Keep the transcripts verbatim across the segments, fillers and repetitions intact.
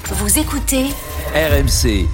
Vous écoutez R M C.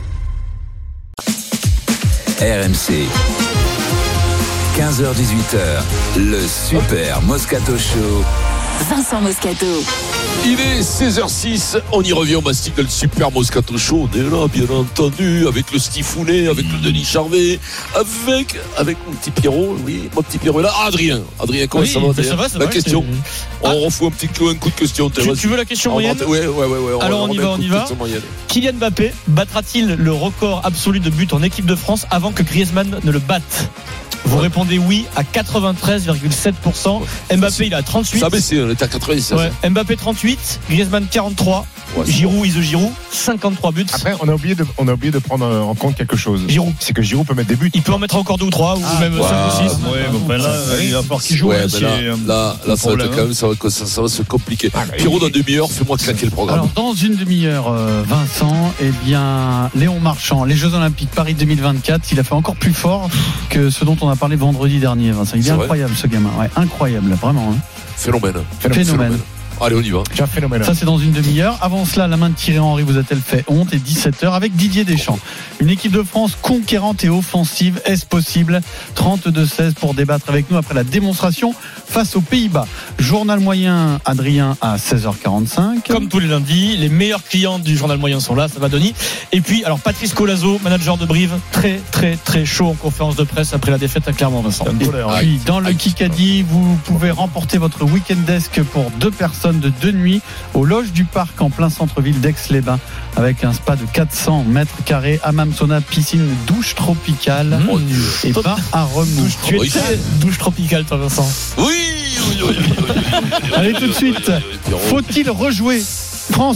R M C. quinze heures dix-huit heures, le Super Moscato Show. Vincent Moscato. Il est seize heures six, on y revient, on mastique le Super Moscato Show. On est là, bien entendu, avec le Stifounet, avec le Denis Charvet, avec, avec mon petit Pierrot, oui, mon petit Pierrot est là. Ah, Adrien, Adrien, comment oui, ça va, ça va, ça La va, question, c'est... on ah. refoue un petit coup, un coup de question. Tu, tu veux la question moyenne ? Ouais, ouais, ouais, ouais. On Alors on y va, on y va. Kylian Mbappé battra-t-il le record absolu de buts en équipe de France avant que Griezmann ne le batte ? Vous ouais. répondez oui à quatre-vingt-treize virgule sept pour cent. Mbappé, il a trente-huit. Ça a baissé, on était à quatre-vingt-dix. Ouais. Mbappé trente-huit, Griezmann quarante-trois, ouais, Giroud, Iso Giroud, cinquantatrois buts. Après, on a oublié de, on a oublié de prendre en compte quelque chose. Giroud. C'est que Giroud peut mettre des buts. Il peut en mettre encore deux ou trois, ou ah, même wow. cinq ou six. Ouais, bon, ben là, il va falloir qu'il joue. Ouais, ben là, là, là ça, va être quand même, ça, va, ça, ça va se compliquer. Ah, Pierrot, dans une demi-heure, fais-moi claquer le programme. Alors, dans une demi-heure, euh, Vincent, eh bien, Léon Marchand, les Jeux Olympiques Paris deux mille vingt-quatre, il a fait encore plus fort que ce dont on a parlé vendredi dernier. Vincent. Il est, est incroyable ce gamin, ouais, incroyable, vraiment. Hein. Phénomène. Phénomène. Phénomène. Allez, on y va. Ça, c'est dans une demi-heure. Avant cela, la main de Thierry Henry vous a-t-elle fait honte ? Et dix-sept heures avec Didier Deschamps. Une équipe de France conquérante et offensive. Est-ce possible ? trente-deux seize pour débattre avec nous après la démonstration face aux Pays-Bas. Journal moyen, Adrien, à seize heures quarante-cinq. Comme tous les lundis, les meilleurs clients du journal moyen sont là, ça va Denis. Et puis, alors Patrice Colazo, manager de Brive, très, très, très chaud en conférence de presse après la défaite à Clermont-Vincent. Et puis, dans le Kikadi, vous pouvez remporter votre week-end desk pour deux personnes de deux nuits aux loges du parc en plein centre-ville d'Aix-les-Bains avec un spa de quatre cents mètres carrés, hammam sauna, piscine, douche tropicale mmh. et bain à remous. Tu es très douche tropicale toi Vincent. Oui, oui, oui, oui, oui, oui. Allez tout de suite, faut-il rejouer France-Irlande ?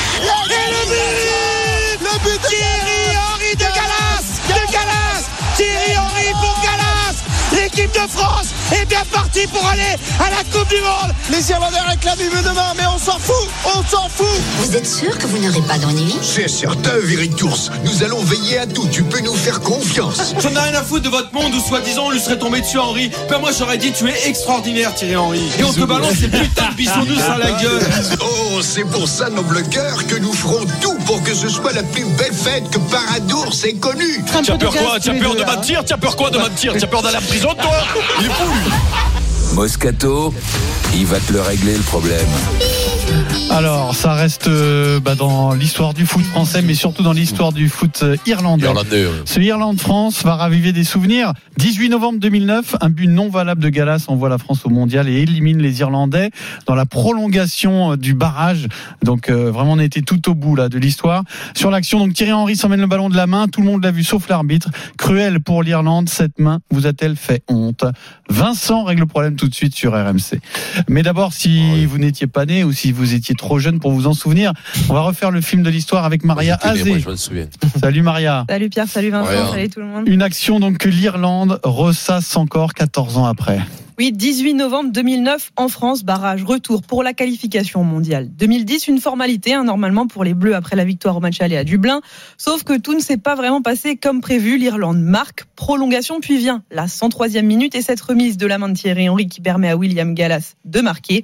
Le but, le but de Thierry Henry de Gallas, de Gallas, Thierry Henry pour Gallas. L'équipe de France est bien partie pour aller à la Coupe du Monde. Les Irlandais réclament le but demain, mais on s'en fout, on s'en fout. Vous êtes sûr que vous n'aurez pas d'ennui ? C'est certain, Véritours. Nous allons veiller à tout. Tu peux nous faire confiance. J'en ai rien à foutre de votre monde où soi-disant on lui serait tombé dessus Henry. Ben moi j'aurais dit tu es extraordinaire Thierry Henry. Et on te balance ces putains de bisounours à la gueule. Oh, c'est pour ça, noble cœur, que nous ferons tout pour que ce soit la plus belle fête que Paradours ait connue. T'as peur quoi ? T'as peur de mentir ? T'as peur quoi de mentir ? T'as peur d'aller en prison toi ? Il est fou lui. Moscato, il va te le régler le problème. Alors, ça reste euh, bah, dans l'histoire du foot français, mais surtout dans l'histoire du foot euh, irlandais. Irlandais ouais. Ce Irlande-France va raviver des souvenirs. dix-huit novembre deux mille neuf, un but non valable de Gallas envoie la France au mondial et élimine les Irlandais dans la prolongation euh, du barrage. Donc, euh, vraiment, on a été tout au bout là de l'histoire. Sur l'action, donc Thierry Henry s'emmène le ballon de la main. Tout le monde l'a vu, sauf l'arbitre. Cruel pour l'Irlande. Cette main vous a-t-elle fait honte ? Vincent règle le problème tout de suite sur R M C. Mais d'abord, si oh oui. vous n'étiez pas né ou si vous étiez trop jeune pour vous en souvenir, on va refaire le film de l'histoire avec Maria Azé. Salut Maria. Salut Pierre, salut Vincent, Maria. Salut tout le monde. Une action donc que l'Irlande ressasse encore quatorze ans après. Oui, dix-huit novembre deux mille neuf, en France, barrage retour pour la qualification mondiale. deux mille dix, une formalité, hein, normalement pour les Bleus après la victoire au match aller à Dublin. Sauf que tout ne s'est pas vraiment passé comme prévu. L'Irlande marque, prolongation, puis vient la cent troisième minute et cette remise de la main de Thierry Henry qui permet à William Gallas de marquer.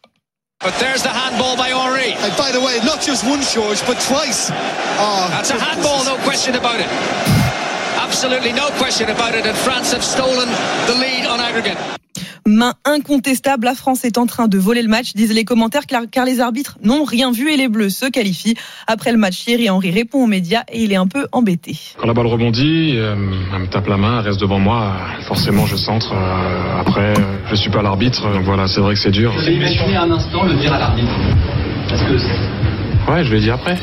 But there's the handball by Henry. And by the way, not just one George, but twice. Oh, That's a handball, no question about it. Absolutely no question about it. And France have stolen the lead on aggregate. Main incontestable, la France est en train de voler le match, disent les commentaires, car, car les arbitres n'ont rien vu et les Bleus se qualifient. Après le match, Thierry Henry répond aux médias et il est un peu embêté. Quand la balle rebondit, euh, elle me tape la main, elle reste devant moi, forcément je centre. Euh, après, je suis pas l'arbitre, donc voilà, c'est vrai que c'est dur. Vous avez imaginé un instant le dire à l'arbitre ? Parce que... Ouais, je l'ai dit après.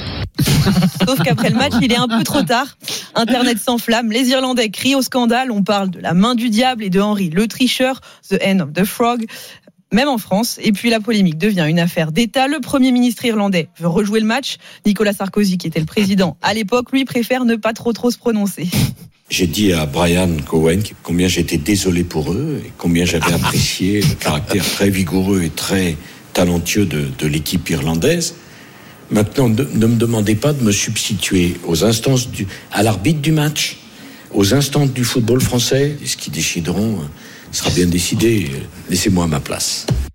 Sauf qu'après le match, il est un peu trop tard. Internet s'enflamme, les Irlandais crient au scandale. On parle de la main du diable et de Henry le tricheur, the end of the frog. Même en France. Et puis la polémique devient une affaire d'État. Le Premier ministre irlandais veut rejouer le match. Nicolas Sarkozy, qui était le président à l'époque, lui préfère ne pas trop trop se prononcer. J'ai dit à Brian Cowen combien j'étais désolé pour eux et combien j'avais apprécié le caractère très vigoureux et très talentueux de, de l'équipe irlandaise. Maintenant, ne, ne me demandez pas de me substituer aux instances du, à l'arbitre du match, aux instances du football français. Et ce qui décideront sera bien décidé. Laissez-moi ma place.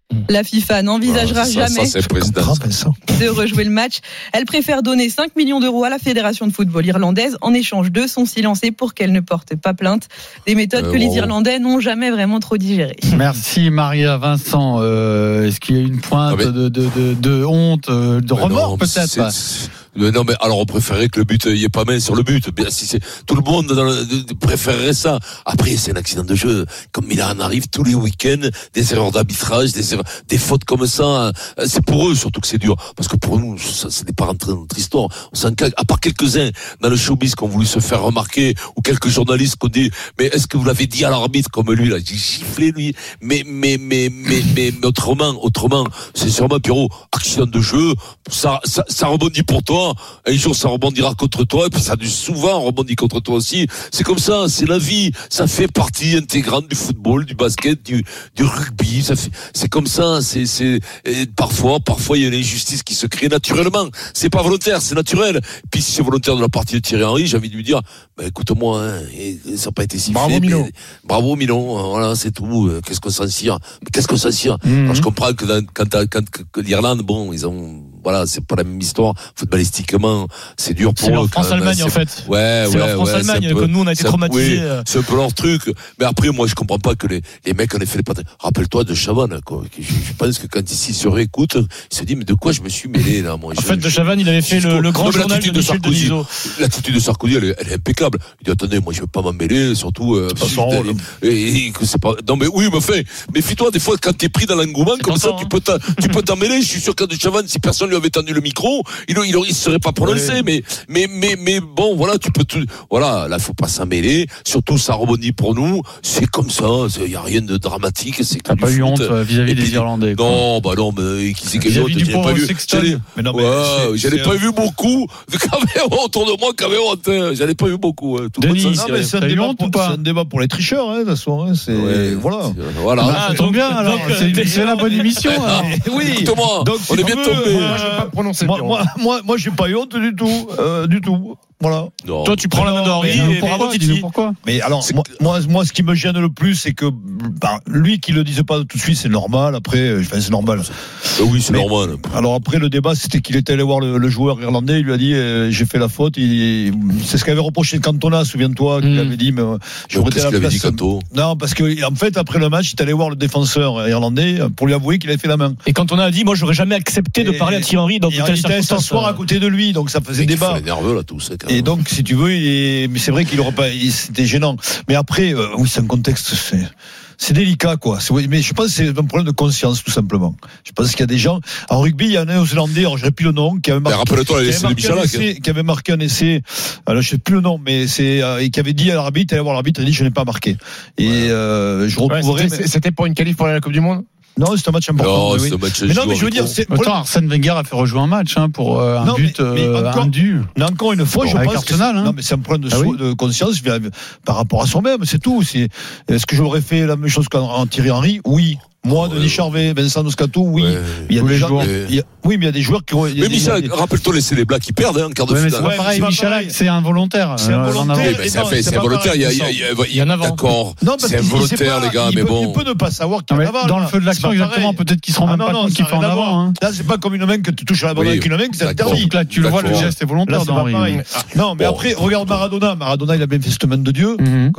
La FIFA n'envisagera ça, jamais ça, c'est président, ça. de rejouer le match. Elle préfère donner cinq millions d'euros à la Fédération de football irlandaise en échange de son silence pour qu'elle ne porte pas plainte. Des méthodes euh, que bon. les Irlandais n'ont jamais vraiment trop digérées. Merci Maria. Vincent, euh, est-ce qu'il y a une pointe ah, mais... de, de, de, de honte, de mais remords non, peut-être c'est, c'est... Non mais alors on préférerait que le but il y ait pas main sur le but. Bien, si c'est tout le monde dans le, préférerait ça. Après c'est un accident de jeu. Comme Milan arrive tous les week-ends, des erreurs d'arbitrage, des erreurs, des fautes comme ça. C'est pour eux surtout que c'est dur. Parce que pour nous ça, ça n'est pas rentré dans notre histoire. On s'en cague. À part quelques-uns dans le showbiz qui ont voulu se faire remarquer ou quelques journalistes qui ont dit mais est-ce que vous l'avez dit à l'arbitre comme lui là? J'ai giflé lui. Mais mais mais mais mais, mais autrement autrement c'est sûrement Pierrot accident de jeu. Ça ça, ça rebondit pour toi. Un jour ça rebondira contre toi et puis ça a souvent rebondit contre toi aussi. C'est comme ça, c'est la vie, ça fait partie intégrante du football, du basket, du, du rugby. Ça fait, c'est comme ça. C'est, c'est et parfois, parfois il y a une injustice qui se crée naturellement. C'est pas volontaire, c'est naturel. Et puis si c'est volontaire de la partie de Thierry Henry, j'ai envie de lui dire, bah, écoute-moi, hein, et, et ça n'a pas été sifflé. Bravo Milon. Bravo Milon. Voilà, c'est tout. Qu'est-ce qu'on s'en tire Mais qu'est-ce qu'on s'en tire mmh. Alors je comprends que dans, quand, quand, quand que l'Irlande, bon, ils ont voilà, c'est pas la même histoire. Footballistiquement, c'est dur pour c'est eux. C'est leur France-Allemagne, en fait. Ouais, c'est ouais, leur France-Allemagne, ouais, que nous, on a été traumatisés. Oui, c'est un peu leur truc. Mais après, moi, je comprends pas que les, les mecs en aient fait les pattes. Rappelle-toi de Chavannes, quoi. Je, je pense que quand ici se réécoute, il se dit, mais de quoi je me suis mêlé, là, moi. En je, fait, de Chavannes, il avait fait le, le grand non, journal de, de Michel Denisot. L'attitude de Sarkozy, elle est, elle est impeccable. Il dit, attendez, moi, je veux pas m'en mêler, surtout, euh, c'est pas son rôle. Et, et, que c'est pas, non, mais oui, mais fait, méfie-toi, des fois, quand t'es pris dans l'engouement, comme ça, tu peux tu peux t'en mêler. Je suis sûr qu'à de Chavannes, si personne lui avait tendu le micro, il il, il serait pas prononcé, ouais. mais, mais, mais, mais bon, voilà, tu peux tout, voilà, là, faut pas s'en mêler. Surtout, ça rebondit pour nous. C'est comme ça. Il y a rien de dramatique. C'est T'as pas eu honte vis-à-vis des Irlandais, quoi. Non, bah non, mais qui c'est que j'ai J'avais pas vu. Mais non, mais ouais, j'en ai pas vu beaucoup. Quand même, autour de moi, quand même, honte. J'en ai pas vu beaucoup. Tout Denis, non, mais c'est un débat pour, c'est un débat pour les tricheurs, hein, de toute façon, hein, c'est, ouais, voilà. Voilà. Ah, ça tombe bien, alors. C'est, c'est la bonne émission, alors. Oui. Écoute-moi. Donc, on est bien tombé. Moi, je vais pas prononcer. Moi, moi, moi, moi, j'ai pas eu honte du tout, euh, du tout. Voilà. Non. Toi, tu prends la main d'Henri. Pourquoi, dis-nous pourquoi. Mais alors, moi, moi, moi, ce qui me gêne le plus, c'est que, bah, lui qui le dise pas tout de suite, c'est normal. Après, enfin, c'est normal. Euh, oui, c'est mais, normal. Alors après, le débat, c'était qu'il était allé voir le, le joueur irlandais. Il lui a dit, euh, j'ai fait la faute. Il, c'est ce qu'avait reproché Cantona, souviens-toi, qu'il mmh. avait dit, mais euh, je votais la place. Dit Canto non, parce que en fait, après le match, il est allé voir le défenseur irlandais pour lui avouer qu'il avait fait la main. Et Cantona a dit, moi, j'aurais jamais accepté de parler à Thierry Henry dans telle circonstance. Il était s'asseoir à côté de lui, donc ça faisait débat. Il nerveux là, tout ça. Et donc, si tu veux, il est, mais c'est vrai qu'il aurait pas, il, c'était gênant. Mais après, euh, oui, c'est un contexte, c'est, c'est délicat, quoi. C'est, mais je pense que c'est un problème de conscience, tout simplement. Je pense qu'il y a des gens, en rugby, il y a un néo-zélandais, alors je n'ai plus le nom, qui avait marqué, rappelle-toi, qui avait marqué, un essai, qui avait marqué un essai, alors je sais plus le nom, mais c'est, euh, et qui avait dit à l'arbitre, allait voir l'arbitre, il a dit, je n'ai pas marqué. Et, ouais. euh, je retrouverai. Ouais, c'était, mais... c'était pour une qualif pour la Coupe du Monde? Non, c'est un match important. Non, oui. c'est un match mais non, mais je veux dire, c'est. Attends, Arsène Wenger a fait rejouer un match hein, pour euh, un non, but mais, mais euh, encore, indu. Mais encore une fois, bon, je pense Arsenal, que hein. non, mais c'est un problème de, ah oui. de conscience par rapport à soi-même, c'est tout. C'est, est-ce que j'aurais fait la même chose qu'en Thierry Henry? Oui. Moi, Denis Charvet, Vincent Moscato, oui. Ouais, il y a des joueurs. Il y a, oui, mais il y a des joueurs qui ont. Mais Michel, des... rappelle-toi, laissez les Blacks qui perdent hein, en quart de finale. C'est pas pareil, Michel, c'est involontaire. C'est involontaire. C'est involontaire. Il y a un avant. D'accord. C'est involontaire, les gars, mais bon. Il peut ne pas savoir qu'il y a un avant. Dans le feu de l'action, exactement. Peut-être qu'ils se rendent même pas compte qu'il fait en avant. Là, c'est pas comme une main que tu touches à la balle avec une main que c'est interdit. Là, tu le vois, le geste est volontaire. Non, mais après, regarde Maradona. Maradona, il a bien fait cette main de Dieu.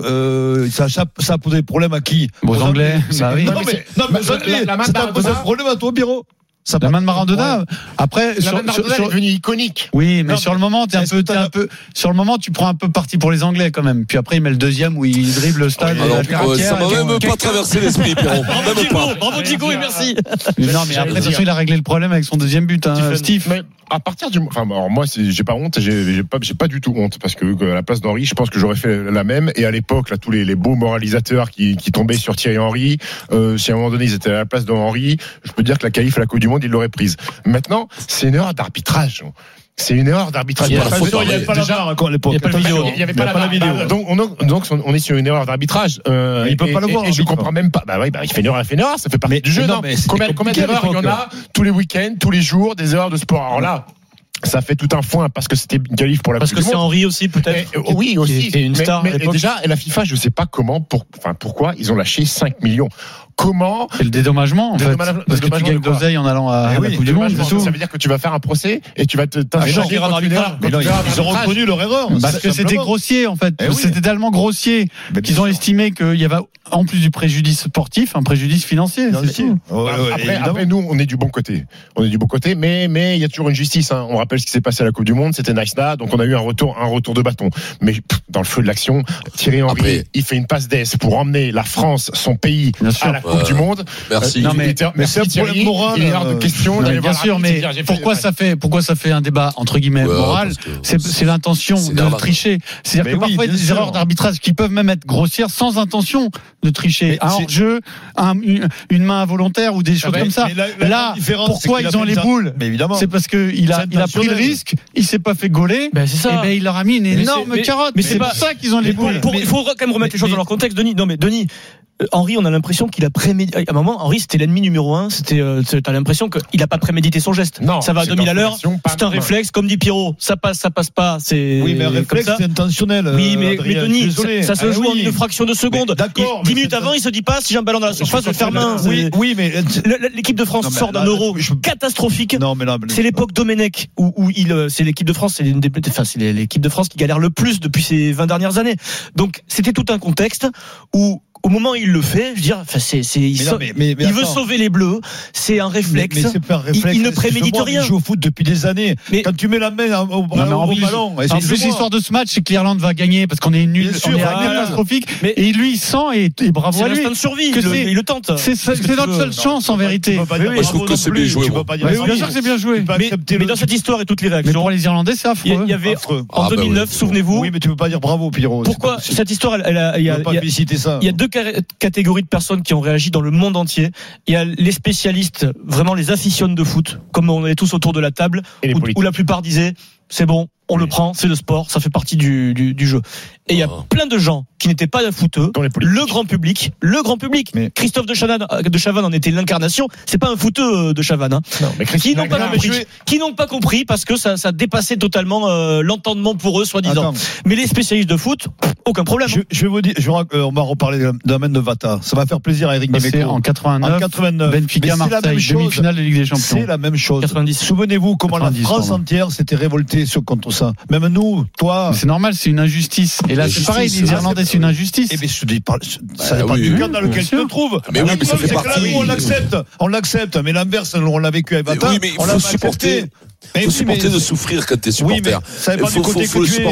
Ça a posé des problèmes à qui? Aux Anglais. Non, mais aux Anglais. Ça pose un problème à toi, Biro. Ça la main de Maradona. Ouais. Après, la sur, main de Maradona sur, est devenue iconique. Oui, mais non, sur le moment, t'es un peu, t'es un peu, sur le moment, tu prends un peu parti pour les Anglais quand même. Puis après, il met le deuxième où il dribble le stade. Alors, euh, ça m'a même pas traversé l'esprit, Pierrot. Bravo Thibaut, bravo Thibaut et merci. Mais non, mais après, de toute façon, il a réglé le problème avec son deuxième but, hein, Steve. Mais à partir du, enfin, alors moi, c'est, j'ai pas honte, j'ai, j'ai pas, j'ai pas du tout honte parce que à la place d'Henry, je pense que j'aurais fait la même. Et à l'époque, là, tous les, les beaux moralisateurs qui, qui tombaient sur Thierry Henry, euh, si à un moment donné ils étaient à la place d'Henry, je peux dire que la qualif à la Coupe du Monde, ils l'auraient prise. Maintenant, c'est une erreur d'arbitrage. C'est une erreur d'arbitrage. Il n'y avait pas la VAR à l'époque. Il n'y avait pas la vidéo. Il n'y avait pas la vidéo. Donc, on, donc, on est sur une erreur d'arbitrage. Euh, il ne peut pas le voir. Et je ne comprends même pas. Bah oui, bah, il fait une erreur, il fait une erreur. Ça fait partie mais, du jeu. Non, mais combien, combien d'erreurs il y en a tous les week-ends, tous les jours, des erreurs de sport. Alors là, ça fait tout un foin parce que c'était une qualif pour la parce Coupe du Monde. Parce que c'est Henry aussi peut-être. Mais, oui aussi. Qui est une star. Mais, mais déjà, la FIFA, je ne sais pas comment, pour, enfin pourquoi ils ont lâché cinq millions. comment. C'est le dédommagement, en fait. Parce que tu gagnes d'oseille en allant à la Coupe du Monde, c'est tout. Ça veut dire que tu vas faire un procès et tu vas te t'insurger en arbitrage. Ils ont reconnu leur erreur. Parce que c'était grossier, en fait. C'était tellement grossier qu'ils ont estimé qu'il y avait, en plus du préjudice sportif, un préjudice financier. Après, après, nous, on est du bon côté. On est du bon côté, mais mais il y a toujours une justice. Hein. On rappelle ce qui s'est passé à la Coupe du Monde. C'était Nice-là, donc on a eu un retour, un retour de bâton. Mais pff, dans le feu de l'action, Thierry Henry, après, il fait une passe d'aise pour emmener la France, son pays, à la Coupe euh, du Monde. Merci. Euh, non, mais, mais c'est un problème moral. Il y a de questions. Non, bien sûr, mais pourquoi ça fait, pourquoi ça fait un débat entre guillemets ouais, moral? C'est, c'est l'intention c'est de tricher. C'est-à-dire mais que oui, parfois il y a des sûr. erreurs d'arbitrage qui peuvent même être grossières sans intention de tricher. Un hors-jeu, un, une, une main involontaire ou des choses ah, comme ça. La, la Là, pourquoi ils ont les boules? C'est parce que il a, il a pris le risque. Il s'est pas fait gauler. Ben c'est ça. Et ben il leur a mis une énorme carotte. Mais c'est pour ça qu'ils ont les boules. Il faut quand même remettre les choses dans leur contexte, Denis. Non mais Denis. Henry, on a l'impression qu'il a prémédité. À un moment, Henry, c'était l'ennemi numéro un. C'était, euh, t'as l'impression qu'il a pas prémédité son geste. Non, ça va à deux mille à l'heure. C'est un réflexe, comme dit Pierrot. Ça passe, ça passe pas. C'est. Oui, mais un réflexe, c'est intentionnel. Oui, mais, mais Denis, ça, ça se ah, joue oui. en une fraction de seconde. D'accord. Dix minutes avant, il se dit pas si j'ai un ballon dans la surface, je vais faire main. Oui, oui, mais l'équipe de France sort d'un euro catastrophique. Non, mais là, c'est l'époque Domenech où, où il, c'est l'équipe de France, c'est une des, enfin, c'est l'équipe de France qui galère le plus depuis ces vingt dernières années. Donc, c'était tout un contexte où au moment où il le fait, je veux dire, enfin, c'est, c'est, il, so- mais, mais, mais il veut sauver les Bleus. C'est un réflexe. Mais, mais c'est pas un réflexe. Il, il ne prémédite rien. Il joue au foot depuis des années. Mais quand tu mets la main au, au, non, au, au ballon. En plus, l'histoire de ce match, c'est que l'Irlande va gagner parce qu'on est nul, on est catastrophique. Mais et lui, il sent et, et bravo c'est à lui. C'est l'instinct de survie. Que il le tente. C'est, c'est notre seule chance en vérité. Je trouve que c'est bien joué. Bien sûr que c'est bien joué. Mais dans cette histoire et toutes les réactions. Mais pour les Irlandais, c'est affreux. Il y avait en deux mille neuf, souvenez-vous. Oui, mais tu peux pas dire bravo, Pierrot. Pourquoi cette histoire, il y a il y a deux catégories de personnes qui ont réagi dans le monde entier. Il y a les spécialistes, vraiment les aficionados de foot, comme on est tous autour de la table, où, où la plupart disaient c'est bon, on oui. le prend, c'est le sport, ça fait partie du, du, du jeu. Et il y a oh. plein de gens qui n'étaient pas footeux, le grand public, le grand public. Mais Christophe de Chavannes, de Chavannes en était l'incarnation. C'est pas un footeux de Chavannes, hein. Non, mais qui n'ont pas compris, qui n'ont pas compris parce que ça, ça dépassait totalement euh, l'entendement pour eux, soi-disant. Attends. Mais les spécialistes de foot, aucun problème. Je, je vais vous dire, je, euh, on va reparler de la main de Vata. Ça va faire plaisir à Eric Dimeco. En quatre-vingt-neuf, en quatre-vingt-neuf, Benfica, Marseille, demi-finale de Ligue des Champions. C'est la même chose. quatre-vingt-dix. Souvenez-vous comment la France entière s'était révoltée contre ça. Même nous, toi. Mais c'est normal, c'est une injustice. Et là, c'est pareil, les Irlandais, c'est une injustice. Eh bien, je dis pas, ça n'est pas du cadre dans lequel tu te trouves. Mais oui, mais ça fait partie. On l'accepte, on l'accepte. Mais l'inverse, on l'a vécu avec Vata. Oui, mais il faut supporter. Il faut supporter de souffrir quand t'es supporter. Oui, ça n'est pas du côté que tu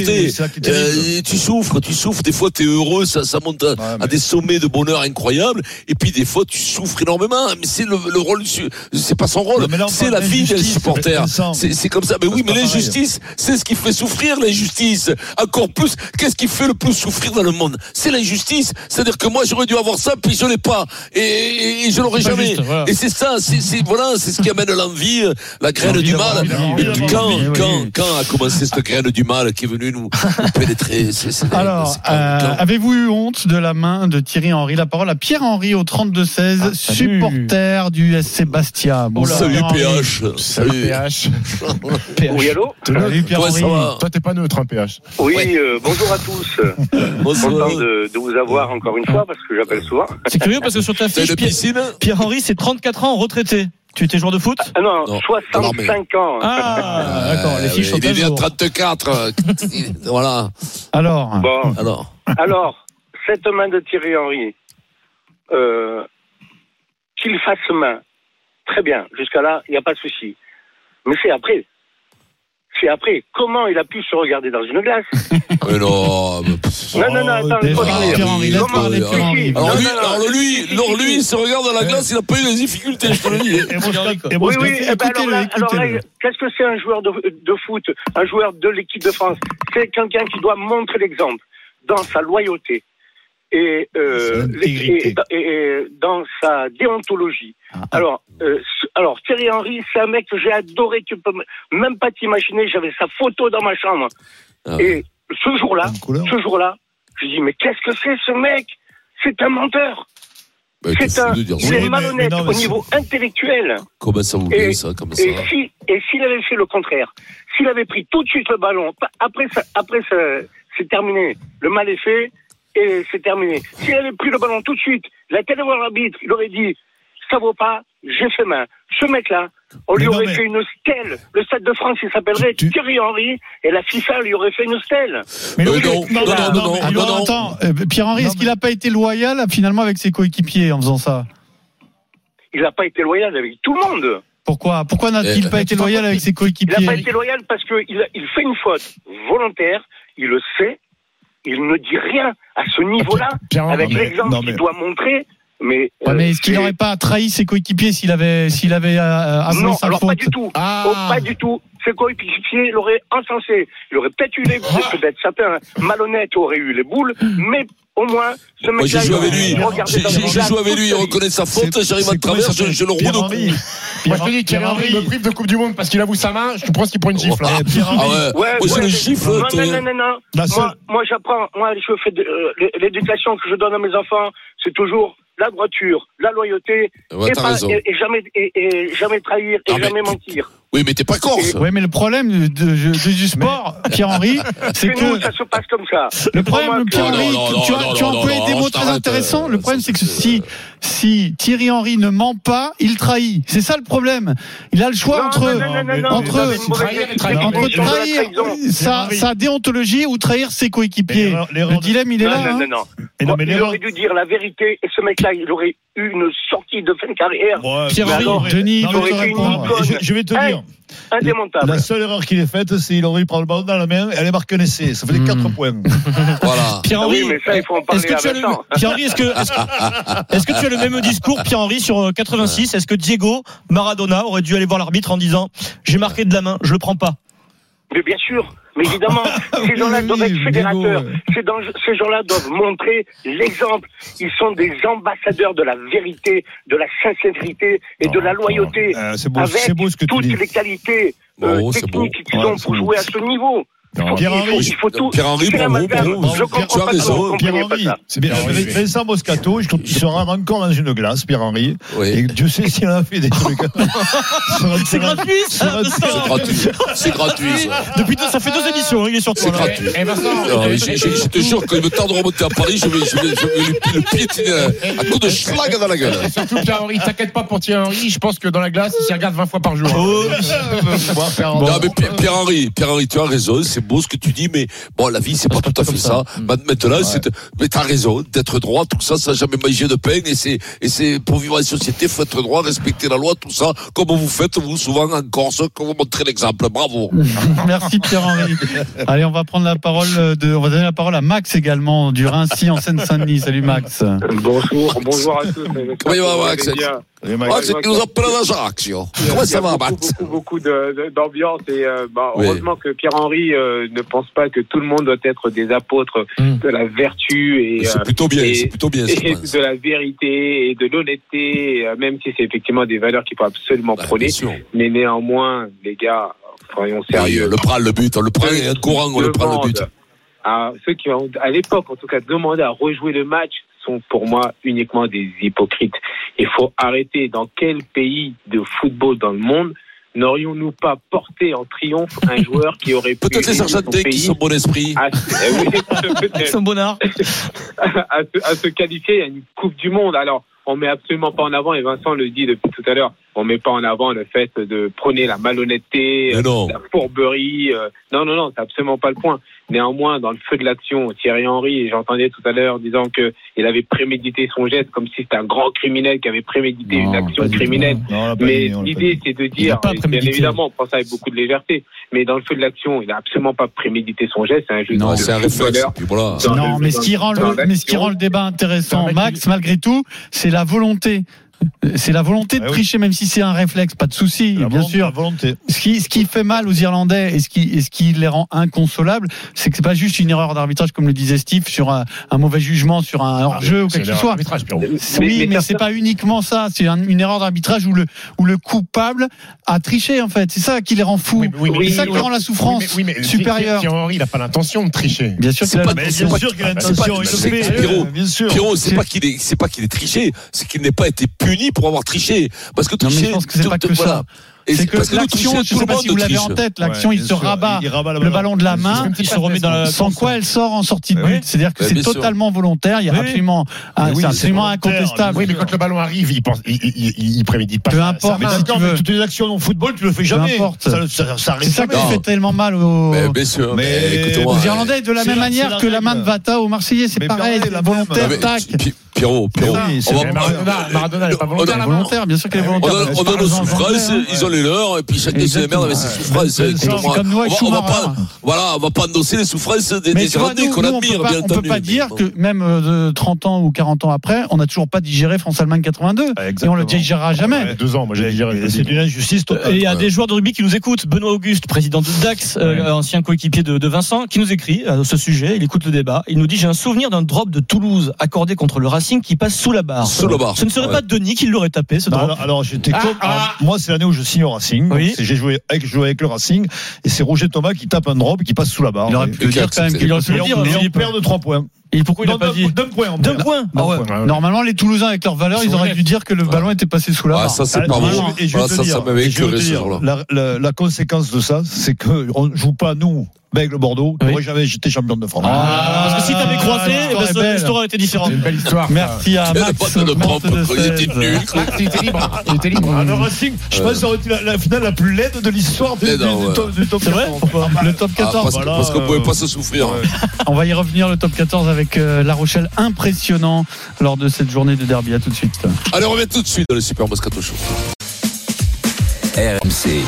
es. Tu souffres, tu souffres. Des fois, t'es heureux, ça, ça monte à, ouais, mais... à des sommets de bonheur incroyables. Et puis, des fois, tu souffres énormément. Mais c'est le, le rôle, c'est pas son rôle. Non, c'est la vie d'un supporter. C'est, c'est comme ça. Mais oui, mais l'injustice, c'est ce qui fait souffrir, l'injustice. Encore plus, qu'est-ce qui fait le plus souffrir dans le monde? C'est l'injustice. C'est-à-dire que moi, j'aurais dû avoir ça, puis je l'ai pas. Et, et, et je l'aurai jamais. Juste, voilà. Et c'est ça, c'est, c'est, voilà, c'est ce qui amène l'envie, la graine du mal. Et quand, quand, quand a commencé cette graine du mal qui est venue nous, nous pénétrer? c'est, c'est, Alors, c'est euh, avez-vous eu honte de la main de Thierry Henry? La parole à Pierre-Henri au trente-deux seize, ah, supporter du S C Bastia. Bon, salut P H. Salut P H. Oui, allô? Salut Pierre-Henri. Toi, t'es pas neutre, hein, P H. Oui, euh, bonjour à tous. Content de, de vous avoir encore une fois parce que j'appelle souvent. C'est curieux parce que sur ta fiche, Pierre-Henri, c'est trente-quatre ans retraité. Tu étais joueur de foot? Ah non, non, soixante-cinq ans. Ah, d'accord, les fiches sont il est à trente-quatre. Voilà. Alors. Bon. Alors. Alors, cette main de Thierry Henry, euh, qu'il fasse main, très bien. Jusqu'à là, il n'y a pas de souci. Mais c'est après. C'est après. Comment il a pu se regarder dans une glace? Mais non. Mais... Non, non, non, attends, il faut dire. Alors lui, alors lui, alors lui, il se regarde dans la glace, il n'a pas eu les difficultés, je te le dis. Oui, oui, et ben alors là, alors là, qu'est-ce que c'est un joueur de, de foot, un joueur de l'équipe de France? C'est quelqu'un qui doit montrer l'exemple dans sa loyauté et, euh, et, et, et dans sa déontologie. Ah. Alors, euh, alors Thierry Henry, c'est un mec que j'ai adoré, tu peux même pas t'imaginer, j'avais sa photo dans ma chambre. Ah. Et ce jour-là, ce jour-là, je dis mais qu'est-ce que c'est ce mec? C'est un menteur. Bah, c'est un, il est oui, malhonnête mais, mais non, au niveau c'est... intellectuel. Comment ça vous dit ça, comme ça? Et si, et s'il avait fait le contraire, s'il avait pris tout de suite le ballon, après ça, après ça, c'est terminé, le mal est fait. et c'est terminé. S'il avait pris le ballon tout de suite, il a été voir l'arbitre, il aurait dit ça vaut pas, j'ai fait main. Ce mec-là, on lui mais aurait non, mais... fait une stèle. Le Stade de France, il s'appellerait tu... Thierry Henry, et la FIFA lui aurait fait une stèle. Mais euh, non, non, non, non, non, non, non, non. Attends, euh, Pierre-Henry, est-ce qu'il n'a pas été loyal finalement avec ses coéquipiers en faisant ça? Il n'a pas été loyal avec tout le monde. Pourquoi Pourquoi n'a-t-il euh, pas été loyal avec ses coéquipiers? Il n'a pas été loyal parce qu'il il fait une faute volontaire, il le sait, il ne dit rien à ce niveau-là, Pierre, avec mais, l'exemple non, mais... qu'il doit montrer. Mais, ouais, euh, mais est-ce qu'il n'aurait pas trahi ses coéquipiers s'il avait, s'il avait euh, avoué non, sa alors faute? Pas du tout. Ah. Oh, pas du tout. Ses coéquipiers l'auraient encensé. Il aurait peut-être eu les boules, ah. peut-être certains malhonnêtes auraient eu les boules, mais au moins, ce mec-là. J'ai joué avec lui. J'ai joué avec lui, il reconnaît sa faute, j'arrive à travers, je, je le roule au cou. Moi, je te dis, Thierry Henry me prive de Coupe du Monde parce qu'il avoue sa main, je pense qu'il prend une gifle. Ah ouais, moi, je le gifle. Non, non, non, non. Moi, moi, j'apprends, moi, je fais l'éducation que je donne à mes enfants, c'est toujours la droiture, la loyauté, ouais, et, pas, et, et, jamais, et, et jamais trahir, et non, jamais mentir. Oui, mais t'es pas corse. Oui, mais le problème de, de, de, du sport, Pierre-Henry, c'est que nous, ça se passe comme ça. Le problème, Pierre-Henry, tu as, tu as employé des mots très intéressants. Le problème, c'est que si, si Thierry Henry ne ment pas, il trahit. C'est ça le problème. Il a le choix non, entre, non, non, non, non, entre, non, trahir, trahir, entre trahir sa, sa déontologie ou trahir ses coéquipiers. Le dilemme, il est là. Non, non, non. Bon, il aurait dû dire la vérité et ce mec-là, il aurait eu une sortie de fin de carrière. Ouais, Pierre-Henry, Denis, il aurait été je, je vais te dire. Indémontable. La seule erreur qu'il ait faite, c'est qu'il aurait pris le ballon dans la main et aller marquer un essai. Ça faisait quatre mmh. points. Voilà. Pierre-Henry, oui, mais ça, il faut en parler est-ce que tu as le, Pierre-Henry, est-ce que, est-ce que, est-ce que tu as le même discours, Pierre-Henry, sur quatre-vingt-six? Est-ce que Diego Maradona aurait dû aller voir l'arbitre en disant j'ai marqué de la main, je le prends pas? Mais bien sûr, mais évidemment, ces gens-là doivent être fédérateurs. Ces, ces gens-là doivent montrer l'exemple. Ils sont des ambassadeurs de la vérité, de la sincérité et non, de la loyauté. Euh, c'est beau, avec c'est beau ce que toutes tu dis. les qualités euh, oh, techniques qui ouais, sont pour jouer à ce niveau. Pierre-Henry, il faut tout. Pierre-Henry, bravo, bravo. Je comprends pas comment Pierre-Henry, c'est bien. Vincent Moscato, je trouve qu'il sera encore dans une glace, Pierre-Henry. Oui. Et Dieu sait s'il en a fait des trucs. C'est gratuit, ça. C'est gratuit. C'est gratuit. Depuis deux, ça fait deux émissions, il est sorti. C'est gratuit. Je te jure, quand il me tente de remonter à Paris, je vais, je vais, je vais le piétiner à coup de schlag dans la gueule. Et surtout, Pierre-Henry, t'inquiète pas pour Thierry Henry, je pense que dans la glace, il s'y regarde vingt fois par jour. Non, mais Pierre-Henry, Pierre-Henry, tu as raison, c'est beau ce que tu dis, mais bon, la vie, c'est pas tout à fait ça. Maintenant, c'est, mais t'as raison, d'être droit, tout ça, ça n'a jamais mangé de pain, et c'est, et c'est, pour vivre en société, faut être droit, respecter la loi, tout ça, comme vous faites, vous, souvent, en Corse, comme vous montrez l'exemple. Bravo. Merci, Pierre-Henry. Allez, on va prendre la parole de, on va donner la parole à Max également, du Rincy en Seine-Saint-Denis. Salut, Max. Bonjour, bonjour à tous. Comment il va, Max? Max, qui nous appelle à Ajaccio. Comment ça va, Max? Beaucoup, beaucoup de, de, d'ambiance et euh, bah, oui. Heureusement que Pierre-Henry euh, ne pense pas que tout le monde doit être des apôtres mmh. de la vertu et c'est plutôt bien, et, c'est plutôt bien, et de la vérité et de l'honnêteté, même si c'est effectivement des valeurs qu'il faut absolument bah, prôner. Mais néanmoins, les gars, soyons sérieux. Oui, le prend le but, on le prend un courant, on le prend le but. À ceux qui ont, à l'époque, en tout cas, demandé à rejouer le match sont pour moi uniquement des hypocrites. Il faut arrêter. Dans quel pays de football dans le monde n'aurions-nous pas porté en triomphe un joueur qui aurait pu... Peut-être les Argentais qui sont bon esprit. À, oui, ils sont bonnards. à, à se qualifier à une Coupe du Monde. Alors, on met absolument pas en avant, et Vincent le dit depuis tout à l'heure, on met pas en avant le fait de prôner la malhonnêteté, la fourberie. Euh, non, non, non, c'est absolument pas le point. Néanmoins, dans le feu de l'action, Thierry Henry, j'entendais tout à l'heure disant que il avait prémédité son geste comme si c'était un grand criminel qui avait prémédité non, une action criminelle. Non, mais dit, l'idée, c'est de dire, bien évidemment, on prend ça avec beaucoup de légèreté, mais dans le feu de l'action, il a absolument pas prémédité son geste. C'est un jeu non, de c'est un réflexe. Voilà. Non, le, mais ce qui rend le, mais ce qui rend le débat intéressant, Max, malgré tout, c'est la volonté. C'est la volonté de ah oui. tricher, même si c'est un réflexe, pas de souci, bien volonté, sûr. Volonté. Ce qui, ce qui fait mal aux Irlandais et ce qui, et ce qui les rend inconsolables, c'est que c'est pas juste une erreur d'arbitrage, comme le disait Steve, sur un, un mauvais jugement, sur un hors-jeu ah, ou quelque chose. Oui, mais, mais c'est pas uniquement ça. C'est un, une erreur d'arbitrage où le, où le coupable a triché, en fait. C'est ça qui les rend fous. Oui, oui, oui, c'est ça qui rend la souffrance oui, mais, oui, mais, supérieure. Thierry Henry, il a pas l'intention de tricher. Bien sûr qu'il a l'intention. Pierrot, c'est pas qu'il est, c'est pas qu'il est triché, c'est qu'il n'ait pas été puni pour avoir triché. Parce que tricher, non, mais je pense que c'est pas que voilà. ça. c'est que l'action, je ne sais pas si vous l'avez en tête, l'action, il se rabat le ballon de la main, il se remet dans la sans quoi elle sort en sortie de but. C'est-à-dire que c'est totalement volontaire. Il y a absolument, c'est absolument incontestable. Oui, mais quand le ballon arrive, il pense, il prémédite pas. Peu importe. Mais d'accord, mais toutes les actions au football, tu le fais jamais. Ça arrive. C'est ça qui fait tellement mal aux Irlandais. De la même manière que la main de Vata aux Marseillais, c'est pareil, la volontaire, tac. Pierrot, Pierrot. Maradona n'est pas volontaire. volontaire, bien sûr qu'elle est volontaire. On a nos souffrances, ils ont les leurs, et puis chacun se démerde avec ses souffrances. C'est comme nous avec Schumacher. Voilà, on va pas endosser les souffrances des Irlandais qu'on admire, bien entendu. On peut pas dire que même trente ans ou quarante ans après, on n'a toujours pas digéré France-Allemagne quatre-vingt-deux. Et on le digérera jamais. Deux ans, moi j'ai digéré. C'est une injustice totale. Et il y a des joueurs de rugby qui nous écoutent. Benoît Auguste, président de Dax, ancien coéquipier de Vincent, qui nous écrit à ce sujet. Il écoute le débat. Il nous dit: j'ai un souvenir d'un drop de Toulouse accordé contre le Racing qui passe sous la barre. Sous la barre. Ce ne serait ouais. pas Denis qui l'aurait tapé, ce drop. Alors, alors j'étais ah, comme, ah. moi, c'est l'année où je signe au Racing. Oui. J'ai joué avec, joué avec le Racing et c'est Roger Thomas qui tape un drop qui passe sous la barre. Il aurait pu le dire quand même qu'il aurait pu le dire. Et on perd de trois points. Et pourquoi il n'a pas dit d'un point D'un point. Ah ouais. Normalement, les Toulousains avec leur valeur, ils auraient dû dire que le ballon était passé sous la barre. Ah, ça c'est pas bon. Et je vais te dire, la, la, la conséquence de ça, c'est que on joue pas nous. Bègle Bordeaux, oui. N'aurait jamais j'étais champion de France. Ah, parce que si t'avais croisé, ah, ben, l'histoire aurait été différente. C'est une belle histoire. Merci à Max. De pompe, il était nul. Il était libre. Il était libre. Ah, le Racing, je pense que ça aurait été la, la finale la plus laide de l'histoire du, du, non, ouais. du, du top C'est vrai quatorze. Le top quatorze. Ah, parce, voilà, parce qu'on ne pouvait euh, pas se souffrir. Ouais. On va y revenir, le top quatorze avec euh, La Rochelle, impressionnant lors de cette journée de derby. À tout de suite. Allez, on revient tout de suite dans le Super Moscato Show. R M C.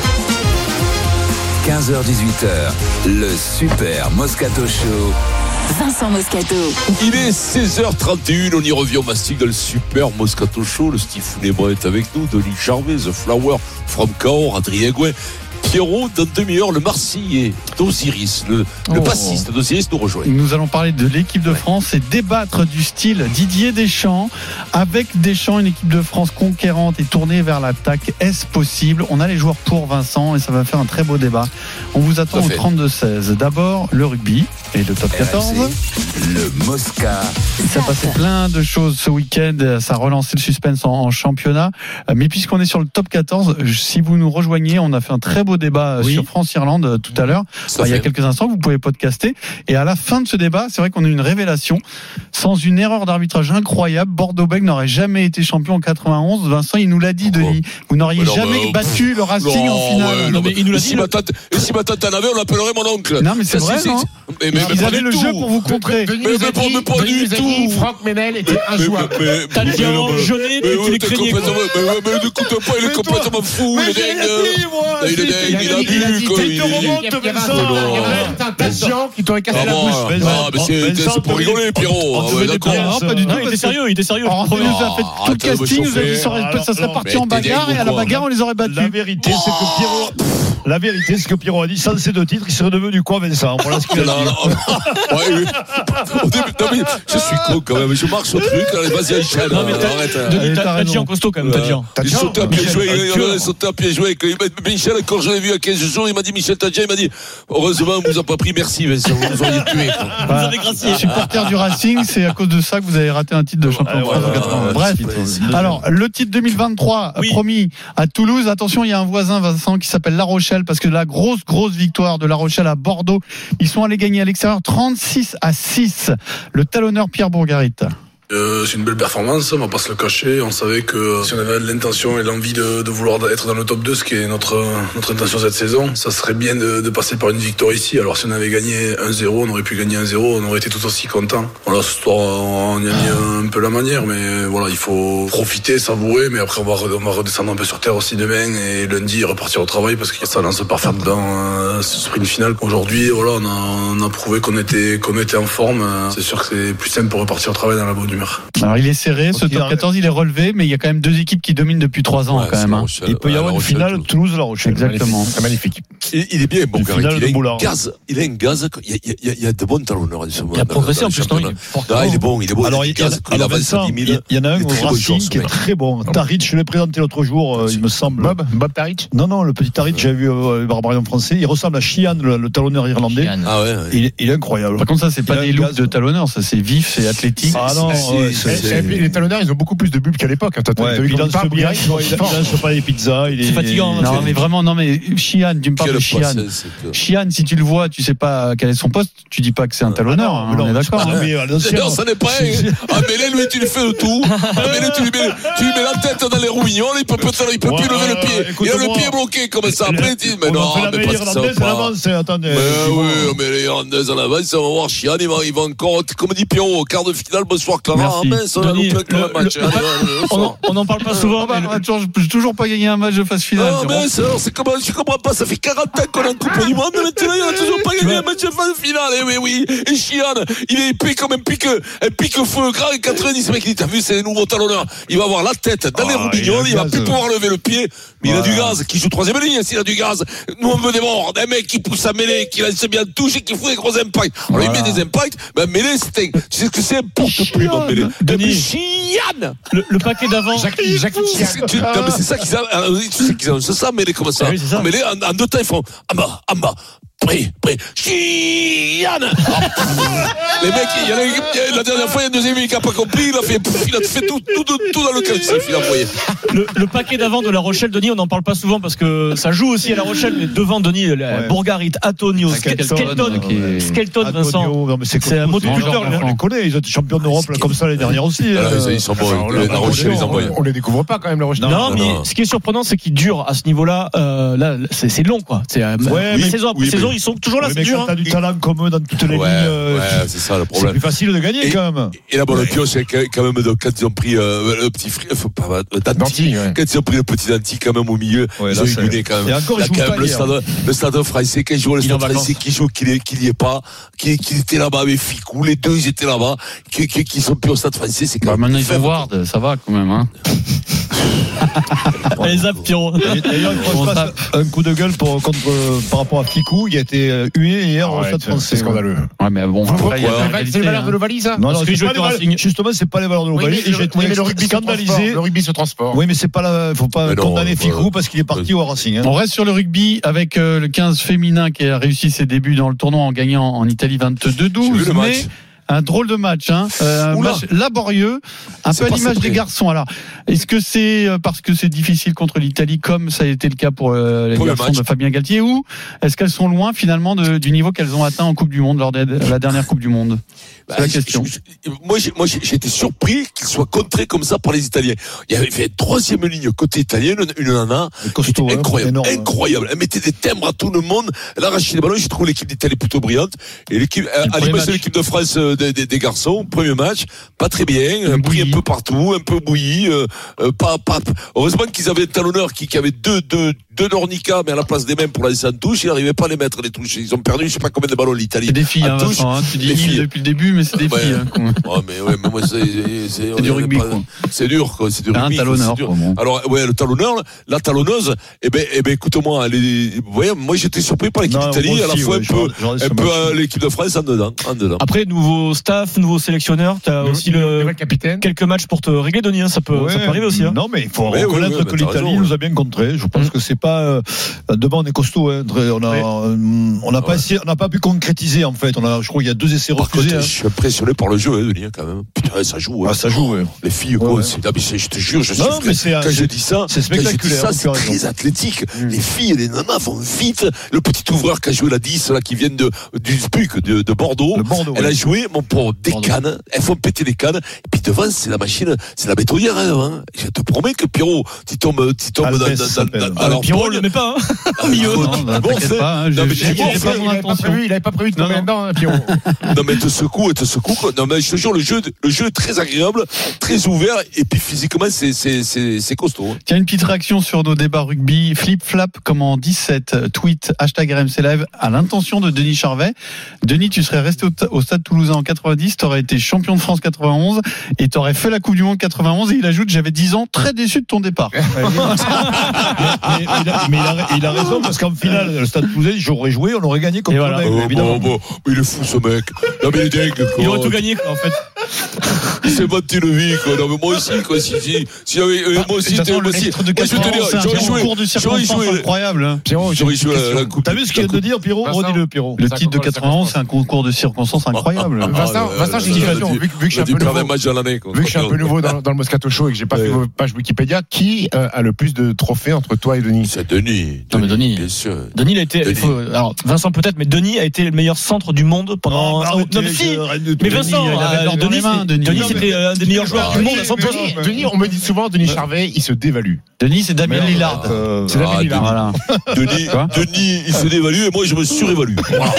quinze heures dix-huit heures, le Super Moscato Show. Vincent Moscato. Il est seize heures trente et une, on y revient au mastic dans le Super Moscato Show. Le Steve Founébret est avec nous, Denis Charvet, The Flower, From Cahors, Adrien Gouin. Pierrot, dans demi-heure, le Marseillais d'Osiris, le, le oh. bassiste d'Osiris nous rejoint. Nous allons parler de l'équipe de France et débattre du style Didier Deschamps. Avec Deschamps, une équipe de France conquérante et tournée vers l'attaque. Est-ce possible? On a les joueurs pour, Vincent, et ça va faire un très beau débat. On vous attend au trente-deux seize. D'abord, le rugby et le top quatorze. R M C, le Mosca. Il s'est passé plein de choses ce week-end. Ça a relancé le suspense en, en championnat. Mais puisqu'on est sur le top quatorze, si vous nous rejoignez, on a fait un très beau débat oui. sur France-Irlande tout à l'heure. Enfin, il y a quelques instants que vous pouvez podcaster. Et à la fin de ce débat, c'est vrai qu'on a eu une révélation. Sans une erreur d'arbitrage incroyable, Bordeaux-Bègles n'aurait jamais été champion en quatre-vingt-onze. Vincent, il nous l'a dit, Denis. Vous n'auriez non, jamais mais, battu le Racing non, en finale. Ouais, non, mais il nous l'a dit. Si ma tante, et si ma tante en avait, on l'appellerait mon oncle. Non, mais c'est vrai, non? Mais, mais, ils avaient le jeu pour vous contrer. Denis nous a dit, pas du tout. Franck Ménel était injouable. T'as dit en jeunet, tu les craignais. Mais n'écoute pas, il est complètement fou. Il est dingue. Il est dingue, il a bu. Il y avait un tas de gens qui t'auraient cassé la bouche. Ah, mais c'est pour rigoler, Pierrot. D'accord. Pas du tout. Il était sérieux, il était sérieux. On nous a fait tout le casting, nous a dit ça serait parti en bagarre et à la bagarre on les aurait battus. La vérité, c'est que Pierrot, la vérité, c'est que Pierrot a dit sans ces deux titres, il serait devenu quoi, Vincent? Voilà ce qu'il a dit. Je suis con quand même, je marche sur le truc. Vas-y, enchaîne. Non mais t'as dit en costaud quand même, t'as dit. Il sautait à pied joué, il sautait à pied joué. Michel, quand je l'ai vu à quinze jours, il m'a dit, Michel Tadja, il m'a dit, heureusement, on vous a pas pris, merci, Vincent, vous nous auriez tué. Vous avez gracié. Supporter du Racing, c'est à cause de ça que vous avez raté un titre de champion de France en quatre-vingt-un. Bref. Alors, le titre deux mille vingt-trois, oui. promis à Toulouse. Attention, il y a un voisin, Vincent, qui s'appelle La Rochelle, parce que la grosse, grosse victoire de La Rochelle à Bordeaux, ils sont allés gagner à l'extérieur trente-six à six. Le talonneur Pierre Bourgarit. Euh, c'est une belle performance, on va pas se le cacher. On savait que si on avait l'intention et l'envie de, de vouloir être dans le top deux, ce qui est notre, notre intention cette saison, ça serait bien de, de passer par une victoire ici. Alors si on avait gagné un zéro, on aurait pu gagner un zéro, on aurait été tout aussi content. Voilà, ce soir, on y a mis un peu la manière, mais voilà, il faut profiter, savourer, mais après on va, on va redescendre un peu sur terre aussi demain et lundi repartir au travail parce que ça lance par faire dans euh, ce sprint final. Aujourd'hui, voilà, on a, on a prouvé qu'on était, qu'on était en forme. C'est sûr que c'est plus simple pour repartir au travail dans la bonne humeur. Alors il est serré, ce top quatorze il est relevé, mais il y a quand même deux équipes qui dominent depuis trois ans ouais, quand même. Hein. Il peut y avoir une finale Toulouse-La Rochelle. Exactement. C'est magnifique. Il, il est bien, bon gars. Il a un gaz. Il a un gaz. Il y a, il y a, il y a de bons talonneurs. Il a progressé en plus. Non, ah, il est bon, il est bon. Alors il, gaz, il, alors Vincent, il, il y en a un au Racing qui est très bon. Taric, je l'ai présenté l'autre jour, il me semble. Bob, Bob Taric. Non, non, le petit Taric, j'ai vu le barbarian français. Il ressemble à Chian, le talonneur irlandais. Ah ouais. Il est incroyable. Par contre, ça c'est pas des looks de talonneur, ça c'est vif, c'est athlétique. Ah non, Les talonneurs, ils ont beaucoup plus de bulles qu'à l'époque. Il lance bien, il lance pas des pizzas. C'est fatigant. Non, mais vraiment, non, mais Chihan, tu me parles de Chihan. Chihan, si tu le vois, tu sais pas quel est son poste, tu dis pas que c'est un talonneur. On est d'accord. Non, ça n'est pas. Ah, mais là, lui, tu lui fais le tout. Ah, mais là, tu lui mets, tu lui mets la tête dans les roues mignons, il peut, peut, il peut ouais, plus lever le pied. Il a le pied bloqué comme ça. Après, il dit, mais non, mais pas ça. Attendez. Mais oui, mais les Irlandaises en avance, on va voir Chihan, il va, il va encore, comme dit Pierrot, au quart de finale, bonsoir Clara. Merci. On a loupé le match. On n'en parle pas souvent. J'ai toujours pas gagné un match de phase finale. Non, mais c'est comment, je comprends pas, ça fait quarante ans qu'on est en Coupe du Monde, maintenant, il a toujours pas gagné un match de phase finale. Et oui, oui. Et Chihan, il est épais comme un pique, un pique-feu, grand quatre-vingt-dix, mec, il dit, t'as vu, c'est les nouveaux talonneurs. Il va avoir la tête dans les roues mignonnes, il va plus pouvoir lever le pied, mais il a du gaz, qui joue troisième ligne, s'il a du gaz. Nous, on veut des morts, un mec qui pousse à mêlée, qui lance bien touche et qui fout des gros impacts. Alors, il met des impacts, ben, mêlée, c'est, tu sais ce que c'est, un porte-plume, mêlée. Denis. Chihan! Le, le paquet d'avant. Jacques, Jacques Chihan. Non, mais c'est ça qu'ils ont, tu sais qu'ils ont, c'est ça, mêlée comme ça. Ah oui, c'est ça. Mêlée, en, en deux temps, ils font, en bas, en bas. Prêt, prêt, Chihan. Les mecs, il y a la, la dernière fois, il y a un deuxième qui n'a pas compris, il a fait, il a fait tout, tout, tout, tout dans le calcif, il a envoyé. Le, le paquet d'avant de La Rochelle, Denis, on n'en parle pas souvent parce que ça joue aussi à La Rochelle, mais devant Denis, ouais. Bourgarit, Antonio, Skelton, Skelton, Vincent. Non, mais c'est, c'est un motoculteur, on les connaît, ils ont été champions d'Europe comme ça l'année dernière aussi. Ils sont bons, La Rochelle, ils envoient. On les découvre pas quand même, La Rochelle. Non, mais ce qui est surprenant, c'est qu'ils durent à ce niveau-là, là, c'est long, quoi. C'est saison après saison. Ils sont toujours là, oui, c'est dur. Quand t'as hein. du talent comme eux dans toutes les ouais, lignes, euh, ouais, c'est ça le problème. C'est plus facile de gagner et, quand même. Et la bonne pioche, c'est quand même de, quand ils ont pris euh, le petit frère, pas Danti, ouais. Quand ils ont pris le petit Danti quand même au milieu, ouais, ils ont illuminé quand même. Et encore, là, quand même le stade, le stade français, quand ils jouent le stade français, qui joue, qu'il n'y est pas, qui, qui était là-bas avec Ficou, les deux ils étaient là-bas, qui, qui, qui sont plus au stade français, c'est quand bah, même. Maintenant ils ont Ward, ça va quand même, hein. Allez, zap, Pierrot. D'ailleurs, il passe un coup de gueule pour, contre, par rapport à Ficou, il a été hué hier ah ouais, au stade français. C'est scandaleux. Ouais, mais bon, après, c'est les valeurs de l'Ovalie, ça? Non, non, c'est pas les valeurs, justement, c'est pas les valeurs de l'Ovalie. Oui, mais, mais le rugby scandalisé. Le rugby se transforme. Oui, mais c'est pas la, faut pas non, condamner Ficou euh, parce qu'il est parti au Racing. Hein. On reste sur le rugby avec euh, le quinze féminin qui a réussi ses débuts dans le tournoi en gagnant en Italie vingt-deux douze. Mais un drôle de match, hein. euh, un match laborieux, un c'est peu à l'image des garçons. Alors, est-ce que c'est parce que c'est difficile contre l'Italie, comme ça a été le cas pour euh, les pour garçons de Fabien Galtier, ou est-ce qu'elles sont loin finalement de, du niveau qu'elles ont atteint en Coupe du Monde lors de la dernière Coupe du Monde? C'est bah, la question. Je, je, moi, j'ai, moi, j'ai été surpris qu'ils soient contrés comme ça par les Italiens. Il y avait fait une troisième ligne côté italien, une, une nana, costaud, incroyable, hein, incroyable. Elle mettait des timbres à tout le monde. Elle arrachait les ballons. J'ai trouvé l'équipe d'Italie plutôt brillante. Et l'équipe, à l'image de l'équipe de France des, des, des garçons, premier match, pas très bien, un pris un peu partout, un peu bouilli. Euh, euh, pas, pas. Heureusement qu'ils avaient un talonneur qui, qui avait deux, deux, deux Nornica, mais à la place des mains pour lancer en touche, il n'arrivait pas à les mettre les touches. Ils ont perdu, je sais pas combien de ballons l'Italie. C'est des filles, hein, Vincent, hein, tu dis filles depuis le début, mais c'est des ouais. filles. Hein. Ouais, mais ouais, mais moi c'est c'est, c'est du rugby. Pas, c'est dur, quoi. C'est du rugby. Un talonneur. Quoi, bon. Alors ouais, le talonneur, la talonneuse. Eh ben, eh ben, écoute-moi, les, vous voyez, moi j'étais surpris par l'équipe d'Italie, à la fois ouais, un peu, genre, genre un peu à l'équipe de France en dedans, en dedans. Après, nouveau staff, nouveau sélectionneur, t'as le, aussi le, le capitaine. Quelques matchs pour te régler, Denis. Hein, ça peut, ouais, ça peut arriver aussi. Hein. Non, mais il faut ouais, reconnaître ouais, ouais, que l'Italie raison, nous a bien contré. Je pense mmh. que c'est pas euh, devant on est costaud. Hein, on a, ouais. on n'a pas, ouais. on n'a pas pu concrétiser en fait. On a, je crois, il y a deux essais refusés. Hein. Je suis impressionné par le jeu, hein, Denis, quand même. Putain, ça joue. Ah, ça joue. Ouais. Les filles, quoi. Ouais. C'est, je te jure, je suis. Non, mais c'est, quand c'est, je dis ça, c'est spectaculaire. Ça, c'est très athlétique. Mmh. Les filles, les nanas vont vite. Le petit ouvreur qui a joué la dix, là, qui vient de du S P U C de, de Bordeaux. Bordeaux. Elle ouais. a joué, mon pauvre, des Bordeaux. Cannes. Elles font péter les cannes. Et puis devant, c'est la machine, c'est la bétonnière. Hein. Je te promets que Pierrot, tu tombes, tu tombes dans, dans, dans, dans, alors Pierrot le met pas. Hein. Au milieu. Il avait pas prévu de tomber dedans, Pierrot. Non mais te secoue, te secoue. Non mais je te jure, le jeu, le jeu est très agréable, très ouvert, et puis physiquement c'est c'est c'est c'est costaud. Tiens, une petite réaction sur nos débats rugby. Flip flap comme en dix-sept tweet hashtag R M C Live à l'intention de Denis Charvet. Denis, tu serais resté au, au Stade Toulousain en quatre-vingt-dix, t'aurais été champion de France quatre-vingt-onze et t'aurais fait la Coupe du Monde quatre-vingt-onze. Et il ajoute, j'avais dix ans, très déçu de ton départ. mais, mais, mais, il a, mais il, a, il a raison parce qu'en finale, le Stade Toulousain, j'aurais joué, on aurait gagné comme voilà. oh, évidemment. Bon, bon, il est fou ce mec. Non mais il est dingue. Il aurait tout gagné quoi en fait. Il s'est battu le vie, quoi. Non, mais moi aussi, quoi. Si, si, si j'avais, euh, moi aussi, t'es le titre de quatre-vingt-onze, j'aurais joué. Cours de circonstances incroyable. Pierrot, j'aurais joué la coupe. T'as vu ce qu'il vient de dire, Pierrot? Redis-le, Pierrot. Le titre de quatre-vingt-onze, c'est un concours de circonstances incroyable. Vincent, Vincent, j'ai une question. Vu que je suis un peu nouveau, vu que je suis un peu nouveau dans le Moscato Show et que j'ai pas fait vos pages Wikipédia, qui a le plus de trophées entre toi et Denis? C'est Denis. Non, mais Denis. Bien sûr. Denis, il a été. Alors, Vincent peut-être, mais Denis a été le meilleur centre du monde pendant. Non, mais si. Mais Vincent, Denis, c'était un des meilleurs joueurs du monde à cent pour cent. Denis, on me dit souvent, Denis Charvet, il se dévalue. Denis, c'est Damien Lillard. C'est Damien Lillard. Voilà. Denis, Denis, il se dévalue et moi, je me surévalue.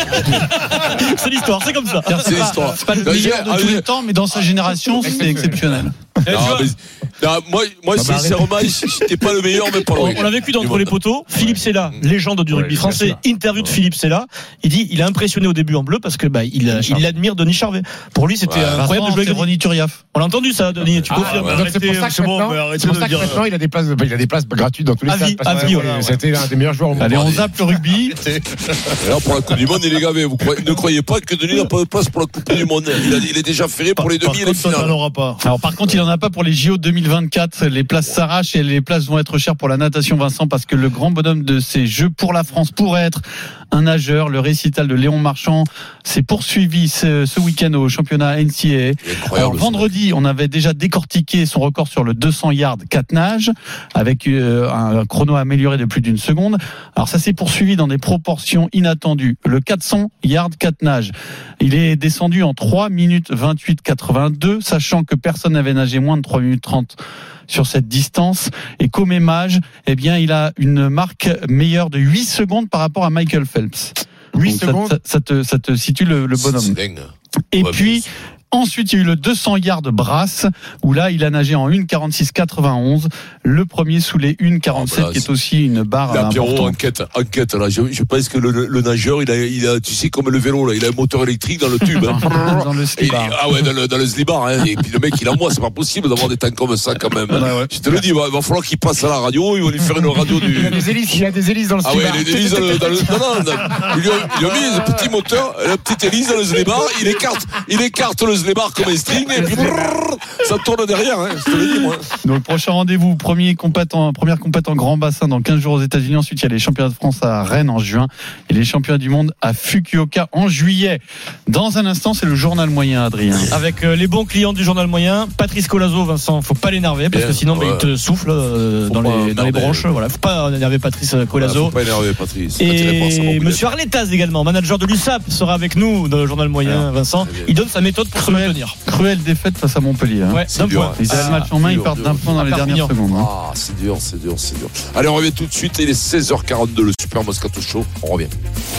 C'est l'histoire, c'est comme ça. C'est l'histoire. C'est pas le meilleur de tous les temps, mais dans sa génération, c'est exceptionnel. Non, mais, non, moi, moi bah, sincèrement, j'étais pas le meilleur, mais pas loin. On l'a vécu d'entre les poteaux. Philippe Sella, légende du rugby français, interview de Philippe Sella. Il dit, il a impressionné au début en bleu parce que bah il, il admire Denis Charvet. Pour lui, c'était ouais, incroyable de jouer avec Ronny Turiaf. On l'a entendu ça, Denis. Tu ah, confirmes ouais. C'est pour ça que, bon, maintenant, c'est pour ça que maintenant, il a des places, il a des places gratuites dans tous les stades. À vie, c'était l'un des meilleurs joueurs au monde. Allez, on zappe le rugby. Alors pour la Coupe du Monde, il est gavé. Vous ne croyez pas que Denis n'a pas de place pour la Coupe du Monde? Il est déjà ferré pour les demi et les finales. Alors par contre, il en a pas pour les J O deux mille vingt-quatre. Les places s'arrachent et les places vont être chères pour la natation, Vincent, parce que le grand bonhomme de ces Jeux pour la France pourrait être un nageur. Le récital de Léon Marchand s'est poursuivi ce, ce week-end au championnat N C A A. Alors vendredi, on avait déjà décortiqué son record sur le deux cents yards quatre nages avec euh, un chrono amélioré de plus d'une seconde. Alors ça s'est poursuivi dans des proportions inattendues. Le quatre cents yards quatre nages, il est descendu en trois minutes vingt-huit quatre-vingt-deux, sachant que personne n'avait nagé moins de trois minutes trente sur cette distance. Et qu'au même âge, eh bien, il a une marque meilleure de huit secondes par rapport à Michael Phelps. huit secondes. Ça, ça, ça, te, ça te situe le, le bonhomme. Et ouais, puis, ensuite, il y a eu le deux cents yards brasse, où là, il a nagé en une quarante-six quatre-vingt-onze, le premier sous les une quarante-sept, oh, bah, qui est aussi une barre là, Pierrot, importante. enquête, enquête, là. Je, je pense que le, le nageur, il a, il a, tu sais, comme le vélo, là, il a un moteur électrique dans le tube. Hein. Dans le slibar. Ah ouais, dans le, dans le slibar, hein. Et puis le mec, il a moi, c'est pas possible d'avoir des temps comme ça, quand même. Hein. Ouais, ouais. Je te le dis, il va, il va falloir qu'il passe à la radio, il va lui faire une radio du. Il a des hélices, il a des hélices dans le ah slibar. Ah ouais, il a des hélices dans le, dans le, non, non, non. Il lui a, il a mis un petit moteur, la petite hélice dans le slibar, il écarte, il écarte le slibar comme un string. Et puis brrr, ça tourne derrière, hein, je te le dis moi. Donc prochain rendez-vous, premier combattant, première compétition grand bassin dans quinze jours aux États-Unis. Ensuite, il y a les championnats de France à Rennes en juin et les championnats du monde à Fukuoka en juillet. Dans un instant, c'est le journal moyen, Adrien. Avec euh, les bons clients du journal moyen, Patrice Colazo, Vincent, faut pas l'énerver parce Bien, que sinon ouais. bah, il te souffle euh, dans les dans les bronches. Voilà, faut pas énerver Patrice Colazo. Ouais, faut pas énerver Patrice. Et Monsieur Arletaz également, manager de l'U S A P, sera avec nous dans le journal moyen. Alors, Vincent, il donne sa méthode pour se maintenir. Cruelle défaite face à Montpellier. Hein. Ouais, d'un point. Ils avaient le match en main, dur, ils partent dur, d'un point dans les dernières secondes. Hein. Ah, c'est dur, c'est dur, c'est dur. Allez, on revient tout de suite. Il est seize heures quarante-deux, le Super Moscato Show. On revient.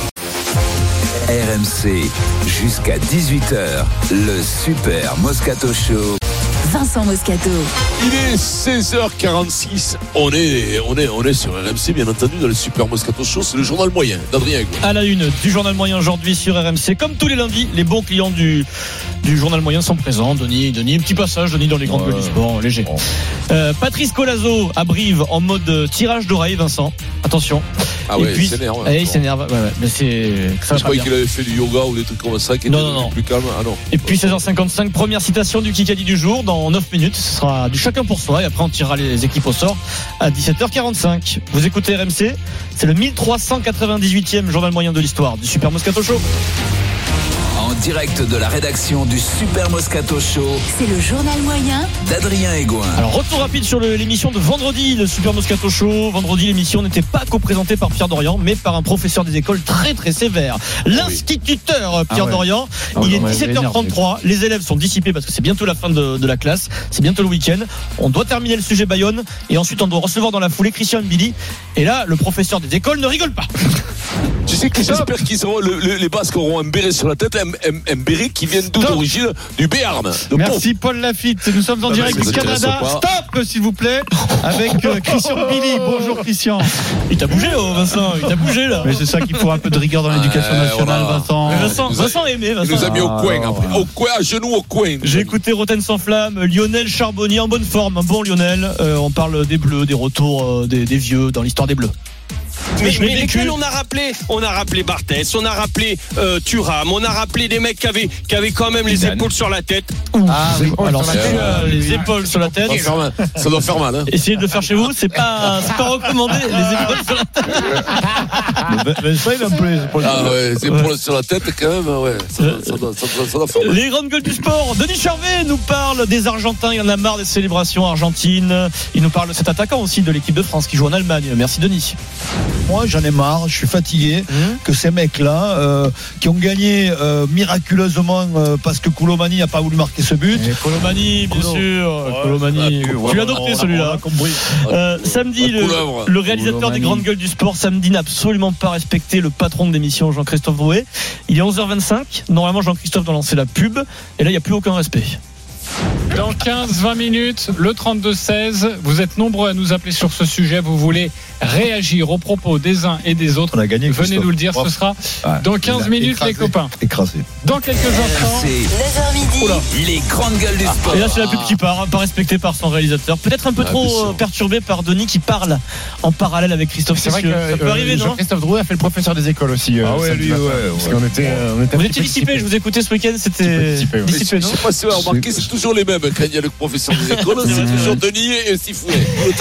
R M C, jusqu'à dix-huit heures, le Super Moscato Show. Vincent Moscato. Il est seize heures quarante-six. On est, on est, on est sur R M C, bien entendu, dans le Super Moscato Show. C'est le journal moyen d'Adrien Aigouin. À la une du journal moyen aujourd'hui sur R M C. Comme tous les lundis, les bons clients du, du journal moyen sont présents. Denis, Denis, petit passage, Denis dans les grandes gueules. Bon, léger. Oh. Euh, Patrice Colazo à Brive en mode tirage d'oreille, Vincent. Attention. Ah ouais, puis, il s'énerve. Eh, il s'énerve. Ouais, ouais, mais c'est. Ça je croyais qu'il avait fait du yoga ou des trucs comme ça qui étaient non, non, plus calme. Ah non. Et puis seize heures cinquante-cinq, première citation du Kikadi du jour dans neuf minutes. Ce sera du chacun pour soi et après on tirera les équipes au sort à dix-sept heures quarante-cinq. Vous écoutez R M C, c'est le mille trois cent quatre-vingt-dix-huitième journal moyen de l'histoire du Super Moscato Show. En direct de la rédaction du Super Moscato Show, c'est le journal moyen d'Adrien Aigouin. Alors retour rapide sur le, l'émission de vendredi, le Super Moscato Show. Vendredi, l'émission n'était pas co-présentée par Pierre Dorian, mais par un professeur des écoles très très sévère, l'instituteur Pierre ah ouais. Dorian. Ah ouais, Il est dix-sept heures trente-trois, les élèves sont dissipés parce que c'est bientôt la fin de, de la classe, c'est bientôt le week-end. On doit terminer le sujet Bayonne et ensuite on doit recevoir dans la foulée Christian Billy. Et là, le professeur des écoles ne rigole pas. Tu sais que j'espère qu'ils auront le, le, les Basques auront un béret sur la tête, un, un, un béret qui vient d'où d'origine du Béarn. Merci Paul Lafitte. Nous sommes en non, direct du Canada. Stop, s'il vous plaît, avec euh, Christian Billy. Bonjour Christian. Il t'a bougé, oh, Vincent. Il t'a bougé là. Mais c'est ça qu'il faut un peu de rigueur dans l'éducation euh, nationale, voilà. Vincent. Mais Vincent, Vincent aimé. Vincent. Il nous a mis au coin ah, après, au coin, à genoux au coin. J'ai écouté Roten sans flamme, Lionel Charbonnier en bonne forme, un bon Lionel. Euh, on parle des Bleus, des retours euh, des, des vieux dans l'histoire des Bleus. mais, mais lesquels on a rappelé, on a rappelé Barthès, on a rappelé euh, Thuram, on a rappelé des mecs qui avaient, qui avaient quand même les Dan. épaules sur la tête. Ah oui, alors c'est euh, les épaules sur la tête. Ça doit faire mal, ça doit faire mal hein. Essayez de le faire chez vous, c'est pas, c'est pas recommandé, les épaules sur la tête. Vincent, il a un peu les épaules. Ah ouais, les épaules sur la tête quand même, ouais. Ça, ça, doit, ça, doit, ça doit faire mal. Les grandes gueules du sport. Denis Charvet nous parle des Argentins. Il en a marre des célébrations argentines. Il nous parle de cet attaquant aussi de l'équipe de France qui joue en Allemagne. Merci Denis. Moi, j'en ai marre. Je suis fatigué mmh. que ces mecs-là, euh, qui ont gagné euh, miraculeusement euh, parce que Colomani n'a pas voulu marquer ce but. Et Colomani, bien Colo... sûr. Ouais, Colomani. Ouais, tu l'as adopté celui-là. Euh, samedi, le, le réalisateur Colomani. Des grandes gueules du sport, samedi, n'a absolument pas respecté le patron de l'émission, Jean-Christophe Drouet. Il est onze heures vingt-cinq. Normalement, Jean-Christophe doit lancer la pub. Et là, il n'y a plus aucun respect. Dans quinze vingt minutes, le trente-deux seize, vous êtes nombreux à nous appeler sur ce sujet. Vous voulez réagir aux propos des uns et des autres. On a gagné, venez nous le dire, ce sera dans quinze minutes, écrasé, les copains. Écrasé. Dans quelques instants. C'est neuf heures midi. Les grandes gueules du sport. Et là, c'est la pub qui part, pas respectée par son réalisateur. Peut-être un peu ah, trop euh, perturbé par Denis qui parle en parallèle avec Christophe. C'est vrai que ça peut euh, arriver, non? Christophe Drouet a fait le professeur des écoles aussi. Euh, ah ouais, lui, ouais, ouais. Parce qu'on était, euh, on était vous étiez dissipé, je vous ai écouté ce week-end, c'était dissipé. Ouais. dissipé je sais pas si vous avez remarqué, c'est toujours les mêmes quand il y a le professeur des écoles, c'est toujours Denis et Stifounet.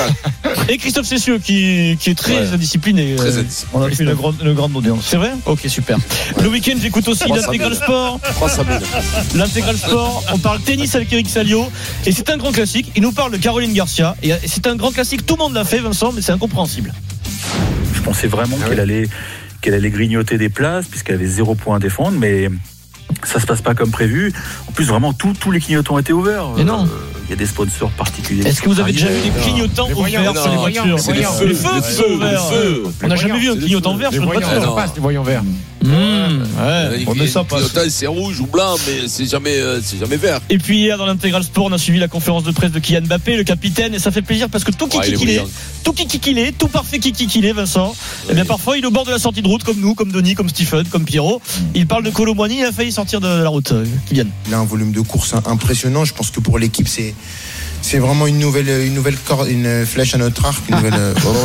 Et Christophe Cessieux qui, qui est très ouais. discipliné. Très euh, on a fait une grande, une grande audience. C'est vrai? Ok, super. Ouais. Le week-end, j'écoute aussi l'intégral sport. L'intégral sport, on parle tennis avec Eric Salio. Et c'est un grand classique. Il nous parle de Caroline Garcia. Et c'est un grand classique. Tout le monde l'a fait, Vincent, mais c'est incompréhensible. Je pensais vraiment ah qu'elle oui. allait, qu'elle allait grignoter des places, puisqu'elle avait zéro point à défendre, mais ça se passe pas comme prévu. En plus, vraiment, tous tous les clignotants étaient ouverts. Mais non. Il y a des sponsors particuliers. Est-ce que vous avez déjà vu des clignotants ouverts sur les voitures? C'est les feux, les feux ouverts. On n'a jamais vu un clignotant vert sur une voiture. Ça passe, les voyants verts. Mmh, ouais. On met ça pas. C'est rouge ou blanc, mais c'est jamais, c'est jamais vert. Et puis hier dans l'intégral sport, on a suivi la conférence de presse de Kylian Mbappé, le capitaine, et ça fait plaisir parce que tout kiki qu'il est, tout kiki qu'il est, tout parfait kiki qu'il est, Vincent. Et bien parfois il est au bord de la sortie de route, comme nous, comme Denis, comme Stephen, comme Pierrot. Il parle de Colomani, il a failli sortir de la route, Kylian. Il a un volume de course impressionnant. Je pense que pour l'équipe, c'est c'est vraiment une nouvelle, une nouvelle corde, une flèche à notre arc, une nouvelle.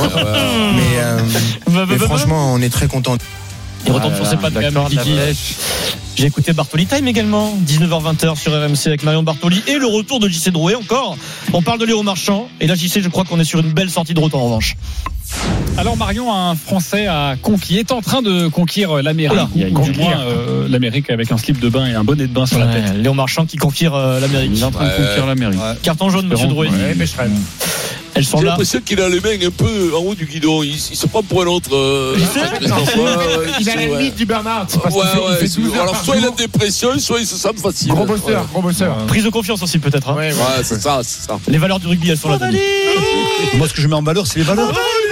mais, euh, mais franchement, on est très content. Il retombe ah, sur ses pattes quand même, Kiki. J'ai écouté Bartoli Time également, dix-neuf heures vingt sur R M C avec Marion Bartoli et le retour de J C Drouet encore. On parle de Léo Marchand et là J C, je crois qu'on est sur une belle sortie de route en revanche. Alors Marion, un Français a conquis, est en train de conquérir l'Amérique. Il y a du moins euh, l'Amérique avec un slip de bain et un bonnet de bain sur ouais, la tête. Léo Marchand qui conquiert euh, l'Amérique. Il est en train ouais, de conquérir l'Amérique. Ouais. Carton jaune, Monsieur Drouet. Ouais, mais je serais... Elles sont J'ai là. l'impression qu'il a les mains un peu en haut du guidon. Il, il se prend pour un autre. Euh, il, non, ouais, ouais, il a la limite du burn-out. Ouais, ouais, il fait, il fait alors soit il a des pressions, soit il se sent facile. Gros bosseur, ouais. gros bosseur. Prise de confiance aussi peut-être. Hein. Ouais, ouais, ouais c'est ça, c'est ça. Les valeurs du rugby, elles sont là. Moi, ce que je mets en valeur, c'est les valeurs.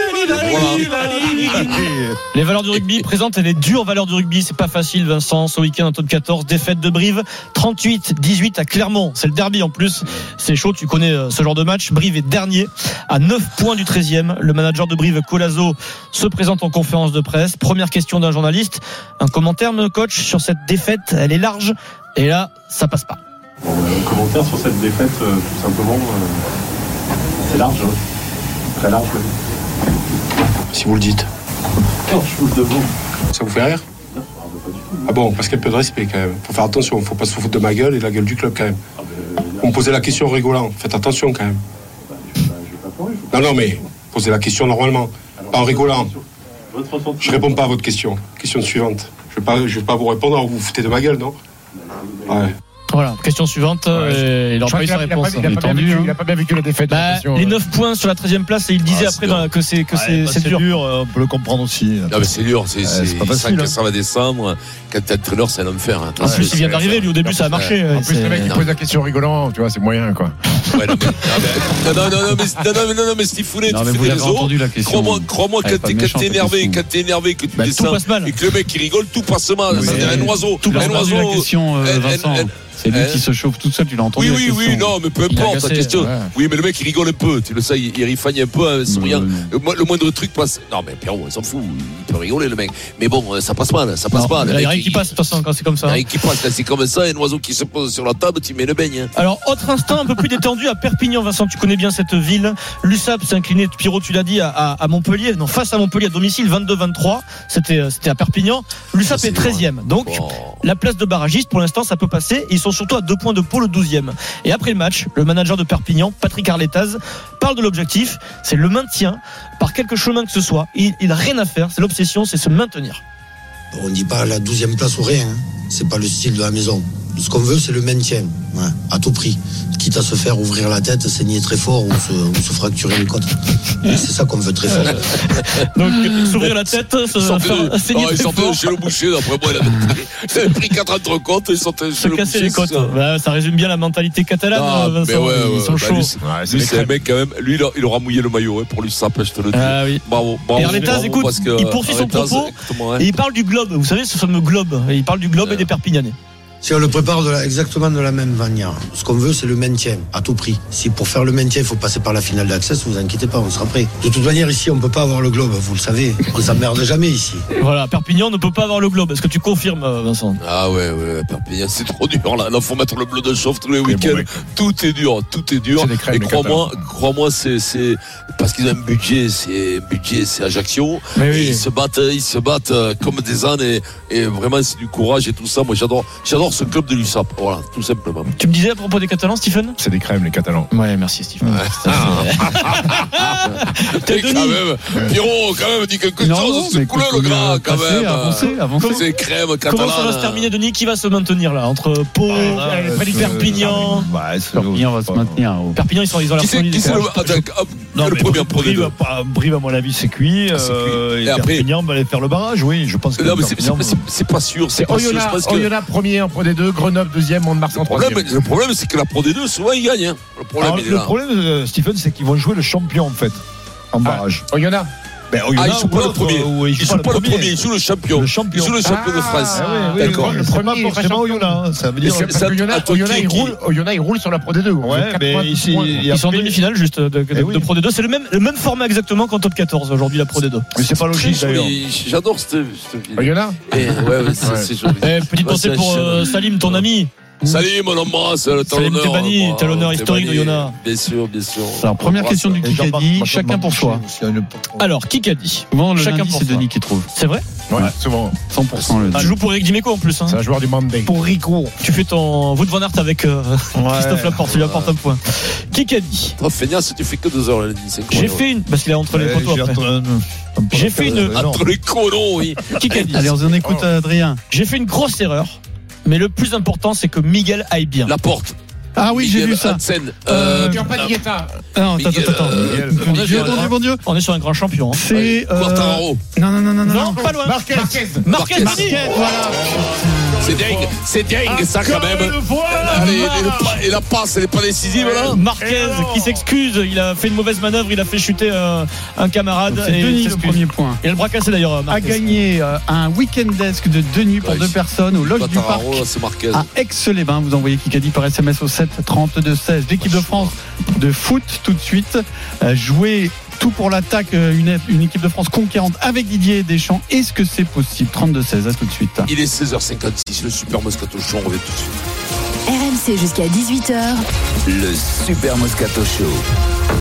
Voilà. Les valeurs du rugby présentes les dures valeurs du rugby. C'est pas facile, Vincent. Ce week-end, en top quatorze, défaite de Brive, trente-huit dix-huit à Clermont. C'est le derby en plus. C'est chaud, tu connais ce genre de match. Brive est dernier à neuf points du treizième. Le manager de Brive, Colazo, se présente en conférence de presse. Première question d'un journaliste. Un commentaire, mon coach, sur cette défaite. Elle est large. Et là, ça passe pas. Bon, un commentaire sur cette défaite, euh, tout simplement. Euh, c'est large. Hein. Très large, oui. Si vous le dites. Ça vous fait rire? Ah bon, parce qu'il y a peu de respect quand même. Faut faire attention, faut pas se foutre de ma gueule et de la gueule du club quand même. On me posait la question en rigolant, faites attention quand même. Non, non, mais posez la question normalement, pas en rigolant. Je réponds pas à votre question. Question suivante. Je vais pas, je vais pas vous répondre, vous vous foutez de ma gueule, non? Ouais. Voilà, question suivante. Ouais. Il n'aura pas eu sa réponse. Il n'a pas, hein. pas bien vécu la défaite. Bah, la question, les neuf points sur la treizième place, et il disait ah, après dans, que c'est, que ouais, c'est, bah, c'est, c'est dur. dur. On peut le comprendre aussi. Non, mais c'est dur. C'est, ouais, c'est, c'est pas facile. Hein. Ça va descendre. Quand t'es entraîneur, c'est un enfer. Hein. En plus, il vient d'arriver. Lui, au début, ça a marché. En plus, le mec qui pose la question rigolant, tu vois, c'est moyen, quoi. Ouais, non, mais, non, non, non, mais, non, non, non, mais Stifounet, tu fais des réseaux. Crois-moi, crois-moi, quand t'es, quand t'es énervé, quand t'es énervé, que tu descends, et que le mec, il rigole, tout passe mal. C'est un oiseau. Tout passe mal. C'est lui hein qui se chauffe tout seul, tu l'as entendu. Oui, oui, oui, non, mais peu importe la question. Ouais. Oui, mais le mec, il rigole un peu. Tu le sais, il, il rifagne un peu, hein, souriant. Le, le moindre truc passe. Non, mais Pierrot, il s'en fout. Il peut rigoler, le mec. Mais bon, ça passe mal, ça passe non, mal. Il n'y a rien qui passe, de toute façon, quand c'est comme ça. Il n'y a rien qui passe, quand c'est comme ça. Un oiseau qui se pose sur la table, tu mets le beigne. Hein. Alors, autre instant un peu plus détendu à Perpignan, Vincent, tu connais bien cette ville. L'U S A P s'est incliné, Pierrot, tu l'as dit, à, à Montpellier. Non, face à Montpellier, à domicile, vingt-deux vingt-trois. C'était, c'était à Perpignan. L'U S A P est treizième. Donc, oh. la place de barragiste, pour l'instant, ça peut passer. Ils sont surtout à deux points de Pau, le douzième. Et après le match, le manager de Perpignan, Patrick Arletaz, parle de l'objectif. C'est le maintien par quelque chemin que ce soit. Il n'a rien à faire. C'est l'obsession, c'est se maintenir. On ne dit pas la douzième place ou rien. Hein. C'est pas le style de la maison. Ce qu'on veut, c'est le maintien, ouais, à tout prix. Quitte à se faire ouvrir la tête, saigner très fort ou se, ou se fracturer les côtes. C'est ça qu'on veut très fort. Donc, s'ouvrir la tête, se faire saigner très fort. Chez le boucher, d'après moi, il avait pris quatre entrecôtes et ils sortaient chez le boucher. Les côtes. Ça. Bah, ça résume bien la mentalité catalane. Ah, Vincent, mais ouais, ils ouais, sont bah, chauds. Lui, c'est, ouais, c'est, lui, c'est un mec quand même. Lui, il aura mouillé le maillot hein, pour lui, ça, je te le dis. Ah, oui. Bravo, bravo. Et Arletaz, écoute, il poursuit son propos et il parle du globe. Vous savez, ce fameux globe. Il parle du globe et des Perpignanais. Si on le prépare de la, exactement de la même manière, ce qu'on veut, c'est le maintien, à tout prix. Si pour faire le maintien, il faut passer par la finale d'accès, vous inquiétez pas, on sera prêt. De toute manière, ici, on ne peut pas avoir le globe, vous le savez. On s'emmerde jamais ici. Voilà, Perpignan ne peut pas avoir le globe. Est-ce que tu confirmes, Vincent ? Ah ouais, ouais, Perpignan, c'est trop dur. Là, il faut mettre le bleu de chauffe tous les week-ends. Bon, tout est dur, tout est dur. Crèmes, et crois-moi, crois-moi, c'est, c'est parce qu'ils ont un budget, c'est budget, c'est Ajaccio. Mais oui. Ils se battent, ils se battent comme des ânes et, et vraiment, c'est du courage et tout ça. Moi, j'adore, j'adore ce club de l'U S A P, voilà, tout simplement. Tu me disais à propos des Catalans, Stephen ? C'est des crèmes, les Catalans. Ouais, merci, Stephen. Ouais. T'es quand même, Pierrot, quand même, dit quelque non, chose, c'est couleur le gras, quand passer, même. Avancer, avancer. C'est crème catalane. Comment ça va se terminer, Denis ? Qui va se maintenir là ? Entre Pau, ah, euh, Perpignan. Ouais, Perpignan va se maintenir. Perpignan, ils sont ils ont l'air solide. Qui c'est le premier Pro D deux ? Brive, à mon avis, c'est cuit. Et Perpignan va aller faire le barrage, oui, je pense que. Non, mais c'est pas sûr. C'est Oyonnax, premier en Pro D deux. Grenoble deuxième, Mont-de-Marsan en troisième. Le problème, c'est que la Pro D deux, souvent, ils gagnent. Hein. Le problème, Alors, le problème euh, Stephen, c'est qu'ils vont jouer le champion, en fait, en barrage. Ah, Oyonnax ben, Oyonnax, ah, ils jouent pas le premier. Ou, ils, ils jouent pas le premier, ils jouent le champion. Le champion. Ils jouent le champion ah, de France. Ah, oui, oui, d'accord. Le premier, pas forcément Oyonnax. Ça veut dire que Oyonnax, il roule, Oyonnax, il roule sur la Pro D deux. Ouais, mais ici, ils sont en demi-finale juste de, de, eh oui. de Pro D deux. C'est le même, le même format exactement qu'en top quatorze aujourd'hui, la Pro D deux. Mais c'est pas logique d'ailleurs. J'adore cette vidéo. Oyonnax. Ouais, ouais, c'est joli. Petite pensée pour Salim, ton ami. Salim, on l'embrasse, le Salim Tebani, t'as l'honneur historique de Yona. Bien sûr, bien sûr. Alors, première question du Kikadi, chacun pour soi. Alors, Kikadi. Souvent, chacun pour c'est Denis qui trouve. C'est vrai ? Ouais, souvent. cent pour cent. Tu joues pour Eric Dimeco en plus. Hein. C'est un joueur du Monday. Pour Rico. Tu fais ton Wout van Aert avec euh, ouais, Christophe Laporte, tu lui apportes un point. Kikadi. Toi, feignasse, tu fais que deux heures lundi. J'ai fait une, parce qu'il est entre les poteaux après. J'ai fait une. Entre les colons, oui. Kikadi. Allez, on écoute Adrien. J'ai fait une grosse erreur. Mais le plus important, c'est que Miguel aille bien. Laporte. Ah oui, Miguel j'ai vu ça. Hansen. Euh, euh, pas Guetta. Non, attends, attends, attends. On est sur un, bon Dieu. On est sur un grand champion. Hein. C'est. Euh... Quartararo. Non, non, non, non, non. Non, pas loin. Marquez. Marquez. Marquez. Marquez. Voilà. C'est dingue, c'est dingue ça quand même. Allez, et, et la passe, elle n'est pas décisive là. Marquez qui s'excuse, il a fait une mauvaise manœuvre, il a fait chuter un, un camarade. Donc c'est et Denis le premier point. Il a le bras cassé d'ailleurs. Marquez. A gagné euh, un week-end desk de Denis pour ouais, deux personnes au Loge du Parc à Aix-les-Bains. Vous envoyez Kikadi par S M S au sept trente-deux seize. L'équipe de France de foot tout de suite. Euh, jouer tout pour l'attaque, une, une équipe de France conquérante avec Didier Deschamps. Est-ce que c'est possible ? trente-deux seize, à tout de suite. Il est seize heures cinquante-six, le Super Moscato Show, on revient tout de suite. R M C jusqu'à dix-huit heures. Le Super Moscato Show.